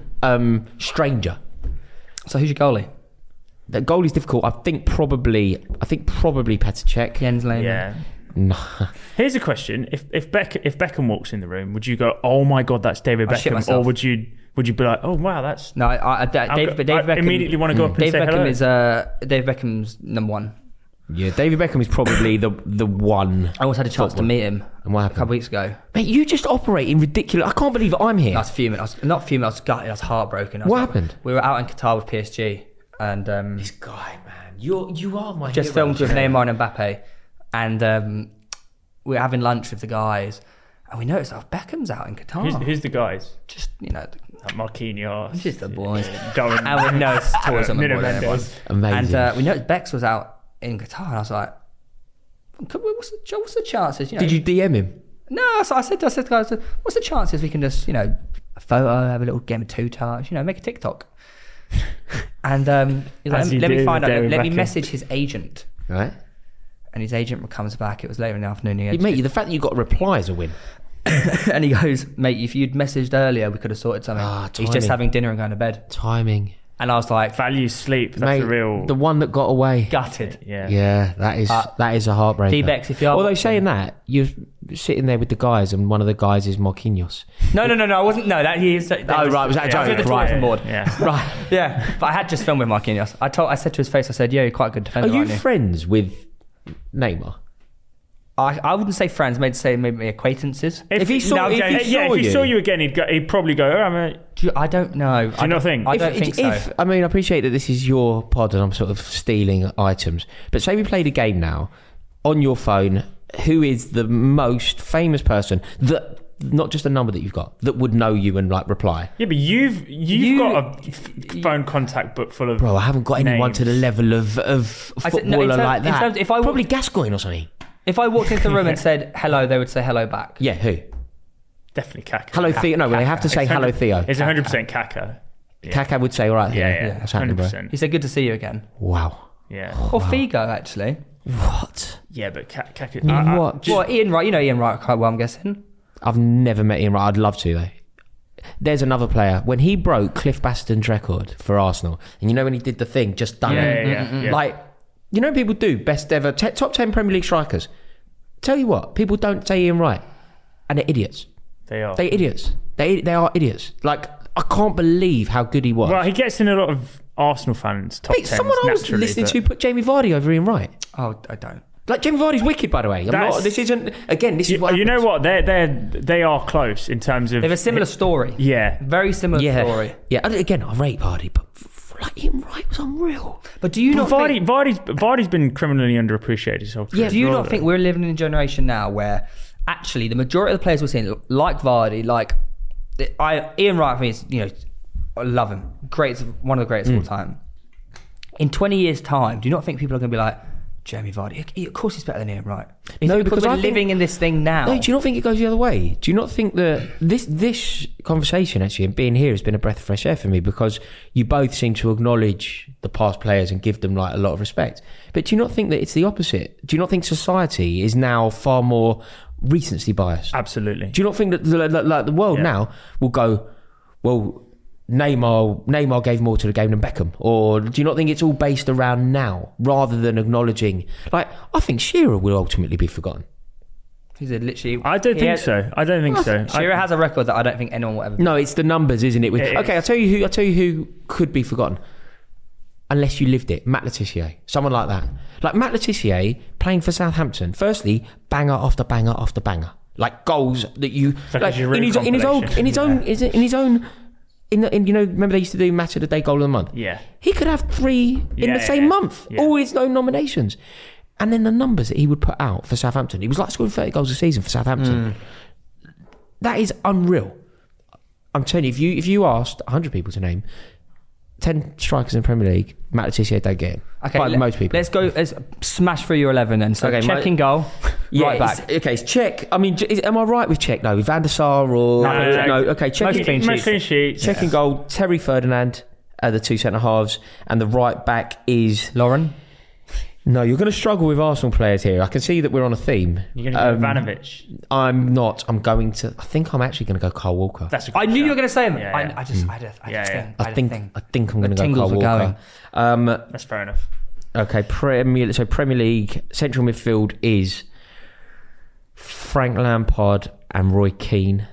stranger. So who's your goalie? The goal is difficult. I think probably Petr Cech. Jens Lehmann. Yeah. No. Here's a question: If Beckham walks in the room, would you go, "Oh my god, that's David I'd shit Beckham," myself. or would you be like, "Oh wow, that's"? No, David Beckham. Immediately want to go up and David say Beckham hello. David Beckham's number one. Yeah, David Beckham is probably the one. I almost had a chance to meet him And what a happened? couple weeks ago. Mate, you just operate in ridiculous. I can't believe I'm here. I was fuming. I was gutted. I was heartbroken. What happened? We were out in Qatar with PSG and This guy, man, you are my just hero. filmed with Neymar and Mbappe, and we were having lunch with the guys, and we noticed Beckham's out in Qatar. Who's the guys? Just Like Marquinhos. just the boys. Going. And we noticed tourism Nuno more than anyone. Mendes. Amazing. And we noticed Bex was out in Qatar, and I was like, "What's the chances?" You know, Did you DM him? No, so I said to the guys, "What's the chances we can just, a photo, have a little game of two touch, make a TikTok?" And he's like, As you let me do find with out. David Let me Beckham. message his agent, Right. and his agent comes back. It was later in the afternoon. Mate, the fact that you got a reply is a win. And he goes, "Mate, if you'd messaged earlier, we could have sorted something." He's just timing. having dinner and going to bed. Timing. And I was like, Value sleep. That's Mate, the real. the one that got away. gutted. Yeah. Yeah, that is a heartbreaker. D-Bex, if you are Although watching- saying that, you're sitting there with the guys, and one of the guys is Marquinhos. No, I wasn't. No, that he is. Oh, right, was that a I was joke? with the Right. tourism board. Yeah. Right. Yeah, but I had just filmed with Marquinhos. I said to his face, I said, "Yeah, you're quite a good defender, Are you aren't you?" friends with Neymar? I wouldn't say friends, maybe acquaintances. If he saw- if he if saw he you- saw you again, he'd probably go, "Oh, mate." I don't know. Do you not think? I don't think so. I mean, I appreciate that this is your pod and I'm sort of stealing items. But say we played a game now on your phone. Who is the most famous person that, not just a number that you've got, that would know you and reply? Yeah, but you've got a phone contact book full of. Bro, I haven't got anyone names. to the level of I said- footballer no, in like that. terms- if I Probably walked- Gascoigne or something. If I walked into the room and said hello, they would say hello back. Yeah, who? Definitely Kaka. Hello, Theo. No, they have to say hello, Theo. It's 100% Kaka. Kaka would say, all right, Theo. Yeah, What's happening, bro? 100%. He said, "Good to see you again." Wow. Yeah. Or Figo, actually. What? Yeah, but Kaka. What? Well, Ian Wright. You know Ian Wright quite well, I'm guessing. I've never met Ian Wright. I'd love to, though. There's another player. When he broke Cliff Baston's record for Arsenal, and when he did the thing, just done it. Yeah. Like, people do best ever, top 10 Premier League strikers. Tell you what, people don't say Ian Wright, and they're idiots. They are. They're idiots. They are idiots. Like, I can't believe how good he was. Well, he gets in a lot of Arsenal fans' top Mate, 10s someone I was naturally, listening but- to put Jamie Vardy over Ian Wright. Oh, I don't. Like, Jamie Vardy's wicked, by the way. This isn't. Again, this is what. You know happens. what? They are close in terms of. They have a similar story. Yeah. Very similar story. Yeah. Again, I rate Vardy, but Ian Wright was unreal. But do you not think... Vardy's been criminally underappreciated his whole career. Do you not think we're living in a generation now where actually the majority of the players we're seeing, like Vardy, Ian Wright for me is, I love him. One of the greatest of all time. In 20 years' time, do you not think people are going to be like, Jamie Vardy. Of course he's better than him, right? No, because because we're I think- living in this thing now. No, do you not think it goes the other way? Do you not think that this conversation actually and being here has been a breath of fresh air for me, because you both seem to acknowledge the past players and give them like a lot of respect? But do you not think that it's the opposite? Do you not think society is now far more recency biased? Absolutely. Do you not think that the world now will go, well, Neymar gave more to the game than Beckham? Or do you not think it's all based around now rather than acknowledging? Like, I think Shearer will ultimately be forgotten. He's literally. I don't think so. I don't think so. Shearer has a record that I don't think anyone will ever. No, it's the numbers, isn't it? It Okay, is. I'll tell you who could be forgotten. Unless you lived it. Matt Letizia. Someone like that. Like Matt Letizia playing for Southampton. Firstly, banger after banger after banger. Like goals that you like like a Giroud in his own you know, remember they used to do match of the day, goal of the month? Yeah. He could have 3 in the same month. Yeah. All his own nominations. And then the numbers that he would put out for Southampton. He was like scoring 30 goals a season for Southampton. That is unreal. I'm telling you, if you asked 100 people to name 10 strikers in the Premier League, Matt Letizia don't get him. Okay, By most people. Let's smash through your 11 then. So Okay, checking goal, right back. Okay, it's Czech. I mean, am I right with Czech though? With Van der Sar or No, Okay, Czech. Most clean sheets. Most clean sheets. Czech in goal. Terry Ferdinand, the 2 centre halves, and the right back is. Lauren. No, you're going to struggle with Arsenal players here. I can see that we're on a theme. You're going to go Ivanovic. I'm not. I'm going to. I think I'm actually going to go Kyle Walker. That's a good I knew you were shout. going to say him. Yeah, yeah. I just had a thing. I think I'm going to go tingles Kyle were Walker. That's fair enough. Okay, Premier League central midfield is Frank Lampard and Roy Keane.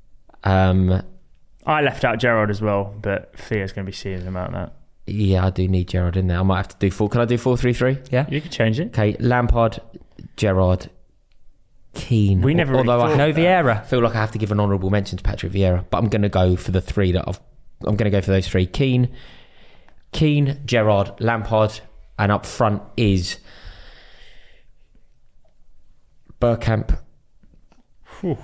I left out Gerrard as well, but Theo's going to be seeing him out that. Yeah, I do need Gerrard in there. I might have to do 4. Can I do 4-3-3? Yeah. You could change it. Okay, Lampard, Gerrard, Keane. We never really Although thought No of that. Vieira. I feel like I have to give an honourable mention to Patrick Vieira, but I'm going to go for the 3 that I'm going to go for those 3. Keane, Gerrard, Lampard, and up front is Bergkamp. Whew.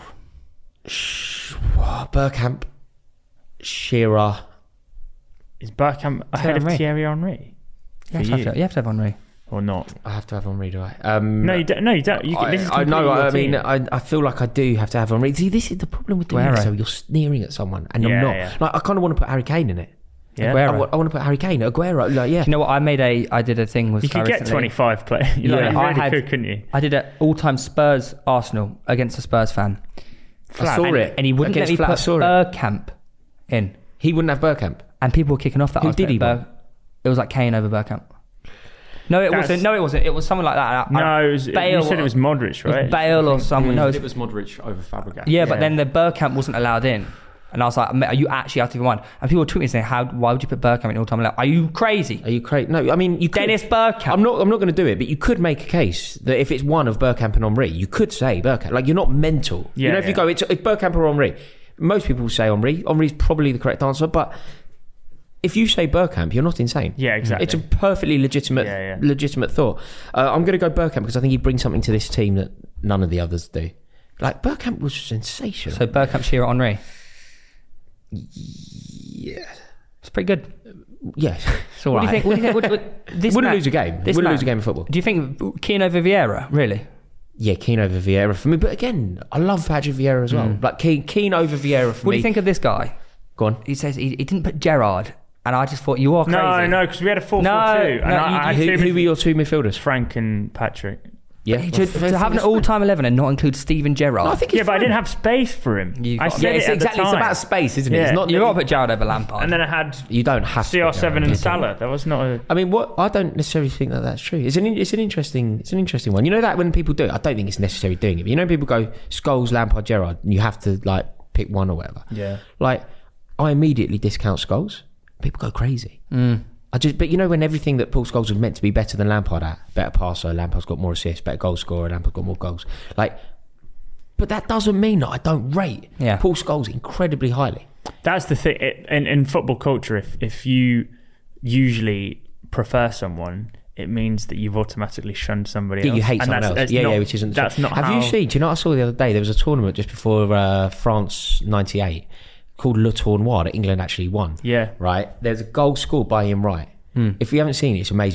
Bergkamp, Shearer. Is Bergkamp ahead of Henry. Thierry Henry? You have to have Henry. Or not? I have to have Henry, do I? No, you don't. No, you don't. This is I know. completely your I mean, team. I feel like I do have to have Henry. See, this is the problem with doing Guerrero. it. So you're sneering at someone, and Yeah, I'm not. yeah. Like, I kind of want to put Harry Kane in it. Yeah. Aguero. I want to put Harry Kane, Aguero. Like, yeah. You know what? I did a thing with You Sky could get recently. 25 players. You Yeah, really could, couldn't you? I did an all-time Spurs Arsenal against a Spurs fan, I saw it, and he wouldn't let Against me Flat, I put saw it. Bergkamp in, He wouldn't have Bergkamp. and people were kicking off that. Who I was did he putting want? It was like Kane over Bergkamp. No, it That's- wasn't. No, it wasn't. It was someone like that. No, it was, Bale. you said it was Modric, It was right? Bale or someone. No, it was, Modric over Fabregas. yeah, but Yeah. then the Bergkamp wasn't allowed in. And I was like, "Mate, are you actually out of your mind?" And people were tweeting saying, why would you put Bergkamp in all-time allowed? Are you crazy? Are you crazy? No, I mean, you could, Dennis Bergkamp. I'm not going to do it, but you could make a case that if it's one of Bergkamp and Henry, you could say Bergkamp. Like, you're not mental. Yeah, you know, if you yeah. go, it's Bergkamp or Henry. Most people say Henry. Henry's probably the correct answer, but if you say Bergkamp, you're not insane. Yeah, exactly. It's a perfectly legitimate thought. I'm going to go Bergkamp because I think he brings something to this team that none of the others do. Like, Bergkamp was sensational. So Bergkamp, Shearer, Henry. Yeah. It's pretty good. Yeah. It's all right. What do you think? This Wouldn't man- lose a game. this Wouldn't man- lose a game of football. Do you think Keane over Vieira? Really? Yeah, Keane over Vieira for me. But again, I love Patrick Vieira as well. Like, Keane over Vieira for What me. do you think of this guy? Go on. He says he didn't put Gerrard, and I just thought you are crazy. No, because we had a 4-4-2. No, and I had Who were your 2 midfielders? Frank and Patrick. Yeah. To have an all-time 11 and not include Steven Gerrard. I think Yeah, but I didn't have space for him. You I got- said yeah, it at the It's time. about space, isn't it? Yeah. It's not. you got to put Gerrard over Lampard. And then I had You don't have to. CR7 and Salah. That was not a... I mean, what I don't necessarily think that that's true. It's an interesting one. You know that when people do it, I don't think it's necessarily doing it. But you know, people go Scholes, Lampard, Gerrard, and you have to like pick one or whatever. Yeah. Like, I immediately discount Scholes. People go crazy. But you know, when everything that Paul Scholes was meant to be better than Lampard at, better passer, Lampard's got more assists, better goal scorer, Lampard's got more goals. Like, but that doesn't mean that I don't rate Paul Scholes incredibly highly. That's the thing. In football culture, if you usually prefer someone, it means that you've automatically shunned somebody Yeah, else. you hate And someone else. that's Yeah, not- which isn't. That's not Have how... you seen? Do you know what I saw the other day? There was a tournament just before France '98 called Le Tournoi that England actually won. Yeah. Right. There's a goal scored by Ian Wright. If you haven't seen it, it's amazing.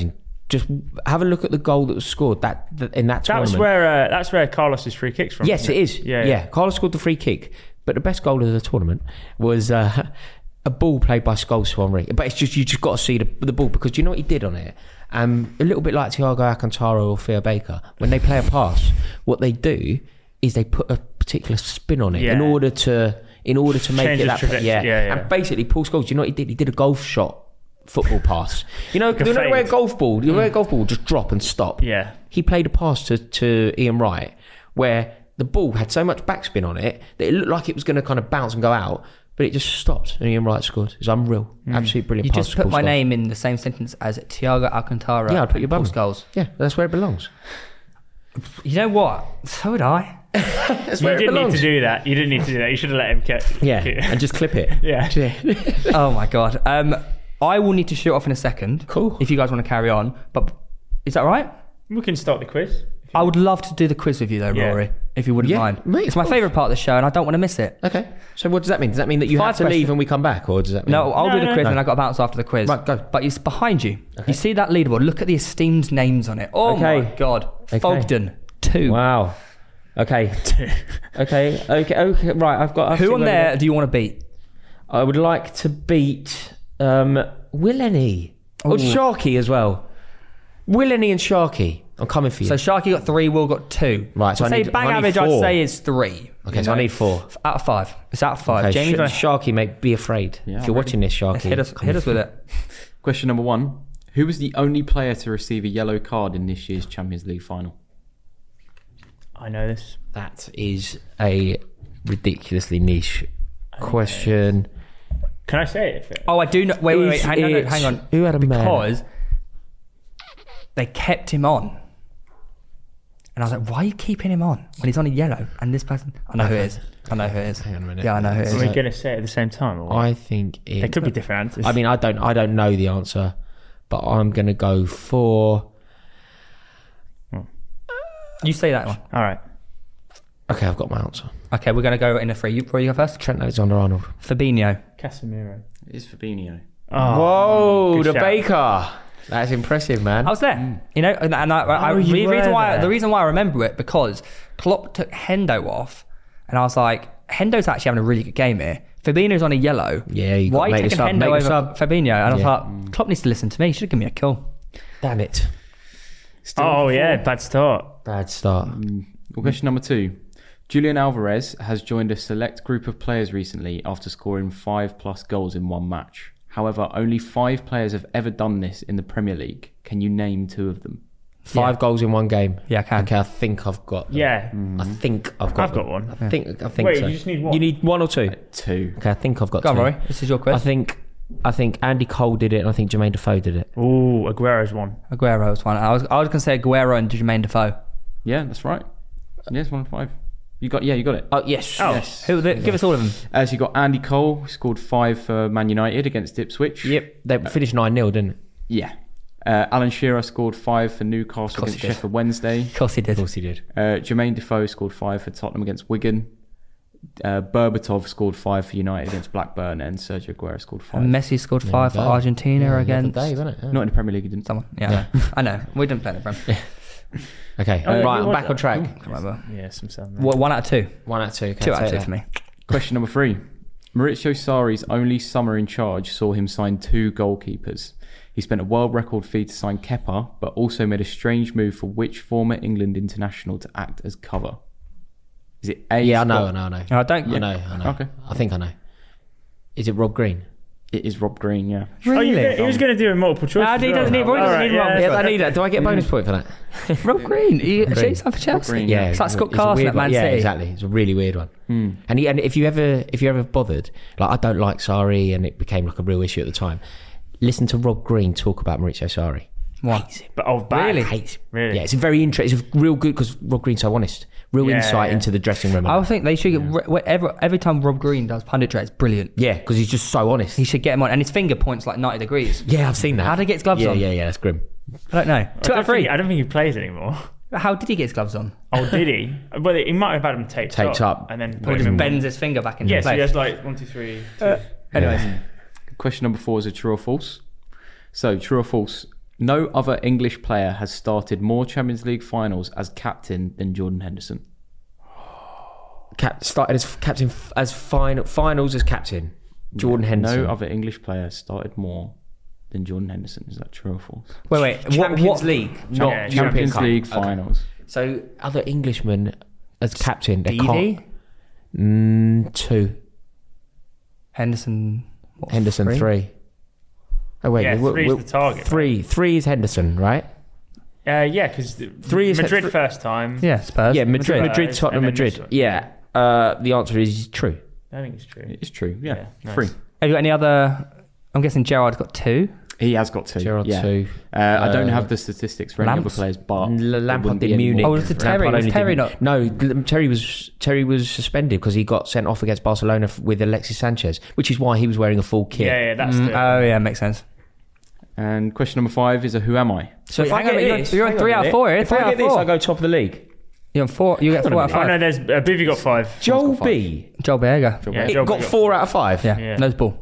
just have a look at the goal that was scored in that tournament. That's where Carlos's free kick's from. Yes, isn't it is. Yeah. Carlos scored the free kick, but the best goal of the tournament was a ball played by Scholes to Henry. But it's just you just got to see the ball, because do you know what he did on it? A little bit like Thiago Alcantara or Theo Baker. When they play a pass, what they do is they put a particular spin on it in order to make Change it the that. trajectory. Yeah. And basically, Paul Scholes, do you know what he did? He did a golf shot. Football pass. You know where a golf ball will just drop and stop. Yeah. He played a pass to Ian Wright where the ball had so much backspin on it that it looked like it was going to kind of bounce and go out, but it just stopped and Ian Wright scored. It was unreal. Absolutely brilliant You pass. just put my name in the same sentence as Thiago Alcantara. Yeah, I'd put your Paul bum. Scholes. Yeah, that's where it belongs. You know what? So would I. That's You where it didn't need belongs. to do that. You didn't need to do that. You should have let him catch. Yeah, and just clip it. Yeah. Oh my god. I will need to shoot off in a second. Cool. If you guys want to carry on, but is that right? We can start the quiz. I would love to do the quiz with you though, Yeah. Rory, if you wouldn't Yeah, mind. mate, It's of my course. favourite part of the show, and I don't want to miss it. Okay. So what does that mean? Does that mean that you 5 have to leave questions. and we come back, or does that mean? No, I'll do the No, quiz, no. and I got to bounce after the quiz. Right, go. But it's behind you. You see that leaderboard? Look at the esteemed names on it. Oh my Okay. god. Okay. Fogden 2. Wow. Okay. okay. Right, I've got. Who on there do you want to beat? I would like to beat Willeny. Oh, Sharky as well. Willeny and Sharky. I'm coming for you. So Sharky got 3, Will got 2. Right, so I'd I say need- bang I need average, 4. I'd say is 3. Okay, so I need 4. Out of 5. It's out of 5. Okay, Jamie's gonna Sharky, mate, be afraid. Yeah, if you're I'm watching this, Sharky, hit us with it. Question number 1. Who was the only player to receive a yellow card in this year's Champions League final? I know this. That is a ridiculously niche question. Can I say it? Oh, I do know. Wait. Hang on. Who had a man? Because they kept him on. And I was like, why are you keeping him on when he's on a yellow? And this person, I know who it is. Hang on a minute. Yeah, I know who it Are is. we going to say it at the same time? Or I think it. there could be different answers. I mean, I don't know the answer, but I'm going to go for. You say that one. all right. Okay, I've got my answer. Okay, we're going to go in a 3. You go first. Trent Alexander-Arnold. Fabinho. Casemiro. It is Fabinho. Oh, Whoa, good the shout. Baker. That's impressive, man. I was there. You know, and you were there. the reason why I remember it, because Klopp took Hendo off, and I was like, Hendo's actually having a really good game here. Fabinho's on a yellow. Yeah, you got why to are you make the taking sub, Hendo make over the sub. Fabinho? And I was Yeah. like, Klopp needs to listen to me. He should have given me a call. Damn it. Oh, yeah. Bad start. Bad start. Well, question number 2. Julian Alvarez has joined a select group of players recently after scoring 5+ goals in one match. However, only 5 players have ever done this in the Premier League. Can you name 2 of them? 5 goals in one game. Yeah, I can. Okay, I think I've got them. Yeah. I think I've got I've got one. I think Wait, so. you just need one? You need 1 or 2? 2. Okay, I think I've got Go on, 2. Rory. This is your quiz. I think Andy Cole did it, and I think Jermaine Defoe did it. Ooh, Aguero's one. Aguero's one. I was going to say Aguero and Jermaine Defoe. Yeah, that's right. Yes, 1 of 5. You got it. Oh yes. Oh. Yes. Give us all of them. So you got Andy Cole, scored 5 for Man United against Ipswich. Yep. They finished 9-0, didn't it? Yeah. Alan Shearer scored 5 for Newcastle course against he did. Sheffield Wednesday. Of course he did. Of course he did. Jermaine Defoe scored 5 for Tottenham against Wigan. Berbatov scored 5 for United against Blackburn, and Sergio Aguero scored 5. And Messi scored 5 for Argentina against Day, wasn't it? Yeah. Not in the Premier League, he didn't. someone. Yeah, I know. We didn't play in the Prem. Okay, Oh, yeah, right, who I'm was back that? on track. Can't remember. Yeah, some sound. What, 1 out of 2? 1 out of 2. Okay, 2 out of take 2 that. for me. Question number 3. Maurizio Sarri's only summer in charge saw him sign 2 goalkeepers. He spent a world record fee to sign Kepa, but also made a strange move for which former England international to act as cover? Is it A? Yeah, I know. I don't. I know. Okay. I think I know. Is it Rob Green? It is Rob Green, yeah. Oh, he was going to do a multiple choice. Ah, as he well. doesn't need- Roy All doesn't right, need multiple yeah, Yeah, I that's need that. Do I get a bonus point for that? Rob Green. He Green. chased for Chelsea. Green, Yeah, It's like Scott a Carson weird at Man one. Yeah, City. exactly. It's a really weird one. And if you ever bothered, like I don't like Sarri, and it became like a real issue at the time. Listen to Rob Green talk about Maurizio Sarri. What? Hates him. But bad. Really? Hates him. Really? Yeah, it's very interesting. It's real good because Rob Green's so honest. Real Yeah, insight yeah. into the dressing room. I think they should get every time Rob Green does punditry, it's brilliant. Yeah, because he's just so honest. He should get him on, and his finger points like 90 degrees. Yeah, I've seen that. How did he get his gloves yeah, on? Yeah, that's grim. I don't know. 2 out of 3. I don't think he plays anymore. How did he get his gloves on? Oh, did he? Well, he might have had them taped up. and then Or put just him in. bends his finger back into Yes, place. he has like 1, 2, 3. 2. Anyways, Question number 4 is a true or false. So, true or false? No other English player has started more Champions League finals as captain than Jordan Henderson. Started as captain finals as captain. Jordan Henderson. No other English player started more than Jordan Henderson. Is that true or false? Wait. Champions League, not Yeah, European Champions Cup. League Okay. finals. So other Englishmen as captain. They Beattie? can't. 2. Henderson. What, Henderson 3. Oh wait, Yeah, 3's the target. 3 is Henderson, right? Yeah, because 3 is Madrid first time. Yeah, Spurs. Yeah, Madrid, Madrid, Tottenham, and then Madrid. this one. Yeah. The answer is true. I think it's true. It's true. Yeah, nice. 3. Have you got any other? I'm guessing Gerrard's got 2. He has got 2. Gerrard yeah. 2. I don't have the statistics for any Lamps? other players, but Lampard did Munich. Munich. Oh, was it Terry? Lampard Was only Terry did- not? No, Terry was suspended because he got sent off against Barcelona with Alexis Sanchez, which is why he was wearing a full kit. Yeah, that's the. Oh yeah, makes sense. And question number 5 is a who am I? So If I get this- you're on 3 out of 4 here, If 3 I out get of this, 4. I go top of the league. You're on 4. You get 4 out of Oh 5. no, there's Boovy got 5. Joel got 5. B. Joel Berger. Yeah, It Joel got got 4 out of 5. Yeah, Yeah. nose ball.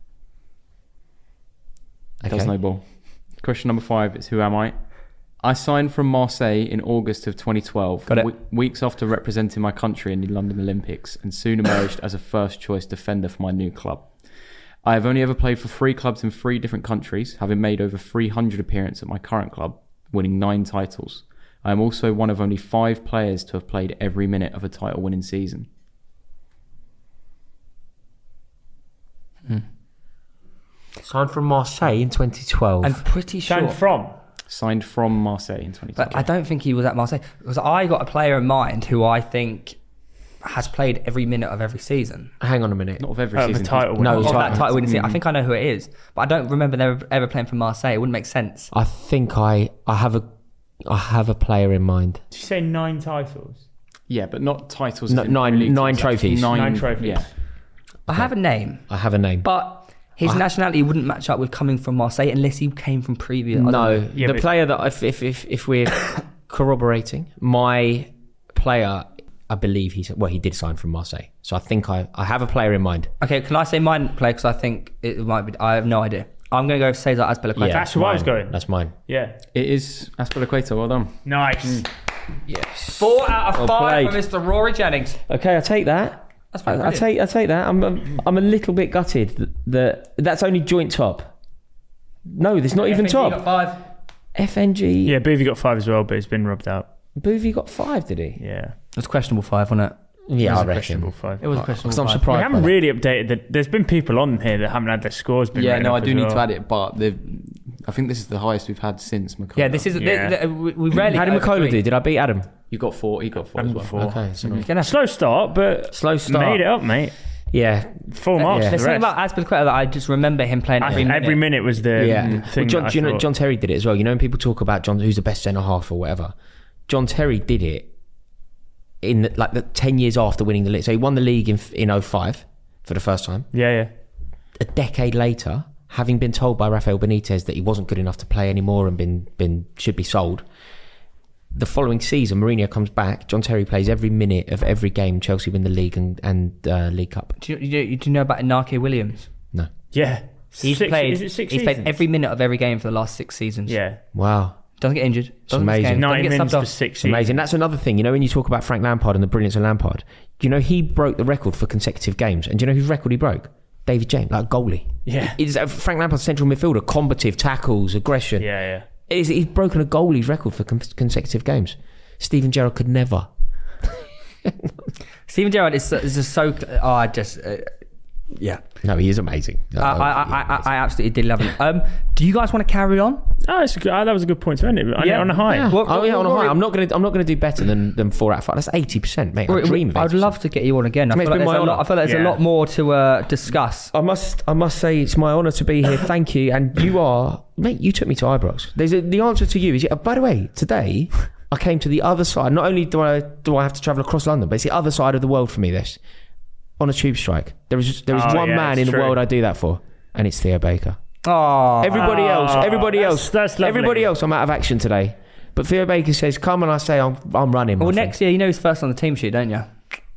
Okay. Does no ball. Question number 5 is who am I? I signed from Marseille in August of 2012, Got it. weeks after representing my country in the London Olympics, and soon emerged as a first-choice defender for my new club. I have only ever played for 3 clubs in 3 different countries, having made over 300 appearances at my current club, winning 9 titles. I am also one of only 5 players to have played every minute of a title-winning season. Signed from Marseille in 2012. I'm pretty sure. Signed from. Signed from Marseille in 2012. But I don't think he was at Marseille because I got a player in mind who I think has played every minute of every season. Hang on a minute. Not of every The season. title. No, Of it's that right. title winning season. I think I know who it is, but I don't remember them ever playing for Marseille. It wouldn't make sense. I think I have a player in mind. Did you say 9 titles? Yeah, but not titles. No, as in nine- league nine titles. trophies. 9 trophies. Yeah. I have a name, I have a name. but his nationality wouldn't match up with coming from Marseille unless he came from previous. I don't know. No, Yeah, the but- player that if we're corroborating, my player, I believe he did sign from Marseille. So I think I have a player in mind. Okay, can I say mine player because I think it might be. I have no idea. I'm going to go Cesar Azpilicueta. That's who I was going. That's mine. Yeah. It is Azpilicueta. Well done. Nice. Yes. 4 out of 5 played. for Mr. Rory Jennings. Okay, I take that. That's pretty I brilliant. take that. I'm a little bit gutted that's only joint top. No, there's not even FNG top. got 5. FNG. Yeah, Boovy got 5 as well, but he's been rubbed out. Boovy got 5, did he? Yeah. It was questionable 5, wasn't it? Yeah, It was I a reckon. questionable 5. It was a Because questionable I'm 5. We surprised. haven't by that. really updated. There's been people on here that haven't had their scores been Yeah, written no, up I do as need well. to add it, but I think this is the highest we've had since McCullough. Yeah, this is. Yeah. We rarely. How did go over McCullough 3. do? Did I beat Adam? You got 4. He got 4 as Adam well. got 4. Okay, so You're gonna have Slow start, but slow start. made it up, mate. Yeah, Full marks Yeah. for There's the something rest. about Azpilicueta that I just remember him playing I every think minute. every minute was the yeah. thing. Well, John, that I do you know thought. John Terry did it as well? You know when people talk about John, who's the best centre half or whatever. John Terry did it in the 10 years after winning the league. So he won the league in 05 for the first time. Yeah. A decade later, having been told by Rafael Benitez that he wasn't good enough to play anymore and should be sold. The following season, Mourinho comes back. John Terry plays every minute of every game. Chelsea win the league and League Cup. Do you know about Inaki Williams? No. Yeah. He's Six- played. Is it 6 He's played seasons? every minute of every game for the last 6 seasons. Yeah. Wow. Doesn't get injured. Doesn't amazing. miss games, 90 doesn't get minutes subbed for off. 6 It's seasons. amazing. That's another thing. You know, when you talk about Frank Lampard and the brilliance of Lampard, you know, he broke the record for consecutive games. And do you know whose record he broke? David James, like a goalie. Yeah. It's Frank Lampard's central midfielder, combative, tackles, aggression. Yeah. He's broken a goalie's record for consecutive games. Steven Gerrard could never. Steven Gerrard is just so. Yeah. No, he is amazing. I absolutely did love him. Do you guys want to carry on? Oh, it's a good, that was a good point to end it. Yeah. On a high. Yeah. What- Oh yeah, on a Rory- high. I'm not gonna do better than 4 out of 5. That's 80%, mate. I dream of 80%. I'd love to get you on again. I Mate, feel it's like been there's, my a lot, I feel like there's honour. a lot more to discuss. I must say it's my honour to be here. Thank you. And you are, mate. You took me to Ibrox. The answer to you is. By the way, today I came to the other side. Not only do I have to travel across London, but it's the other side of the world for me. This on a tube strike. There is Oh, one yeah, man it's in the true. world I do that for, and it's Theo Baker. Oh, Everybody else, that's lovely. everybody else. I'm out of action today. But Theo Baker says, "Come," and I say, "I'm running." my well, friend." next year you know who's first on the team sheet, don't you?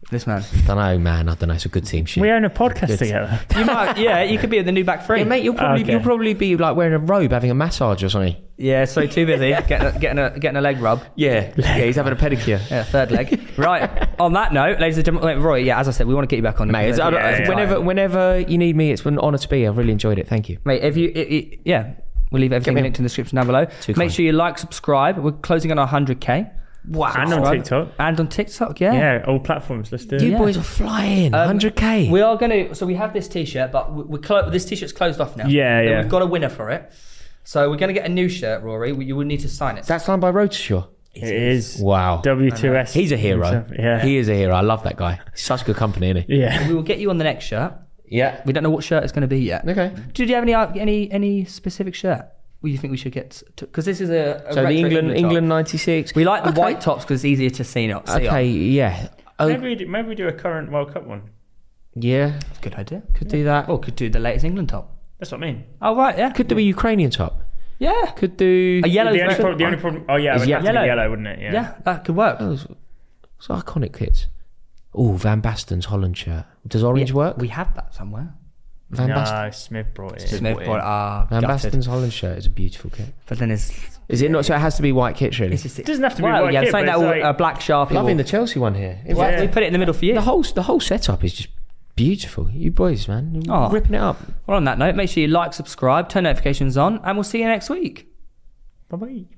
This man. Don't know, man. I don't know. It's a good team shit. We own a podcast Good. together. You might, yeah, you could be at the new back three. Yeah, mate, you'll probably be like wearing a robe, having a massage or something. Yeah, so too busy getting a leg rub. Yeah, he's having a pedicure. Yeah, third leg. Right. On that note, ladies and gentlemen, Roy. Yeah, as I said, we want to get you back on. Mate, whenever you need me, it's an honour to be. I've really enjoyed it. Thank you. Mate, if you, we'll leave everything linked in the description down below. Make sure you like, subscribe. We're closing on our 100k. Wow. And on TikTok. And on TikTok, yeah. Yeah, all platforms. Let's do it. You boys are flying. 100k. We are going to... So we have this T-shirt, but this T-shirt's closed off now. Yeah. We've got a winner for it. So we're going to get a new shirt, Rory. You will need to sign it. That's signed by Roadshaw. It is. Wow. W2S. He's a hero. Yeah. He is a hero. I love that guy. Such good company, isn't he? Yeah. We will get you on the next shirt. Yeah. We don't know what shirt it's going to be yet. Okay. Did you have any specific shirt? What you think we should get? Because this is a So the retro England top. 96. We like the white tops because it's easier to see. Okay, yeah. Oh, Maybe we do a current World Cup one. yeah. Good idea. Could do that. Or could do the latest England top. That's what I mean. Oh right, yeah. Could do a Ukrainian top. Yeah. Could do. A yellow. The only problem. Oh yeah, it would have to be yellow, wouldn't it? Yeah, that could work. Oh, it's iconic kits. Oh, Van Basten's Holland shirt. Does orange work? We have that somewhere. Van No, Basten. Smith brought it. Smith bought Van gutted. Basten's Holland shirt is a beautiful kit. But then it's Is it not? So it has to be white kits, really. just, It doesn't have to be well, white yeah, kit, something but that it's a black Sharpie. Loving the Chelsea one here. In fact, Yeah. We put it in the middle for you. the whole setup is just beautiful. You boys, man, you're Oh. ripping it up. Well, on that note, make sure you like, subscribe, turn notifications on, and we'll see you next week. Bye-bye.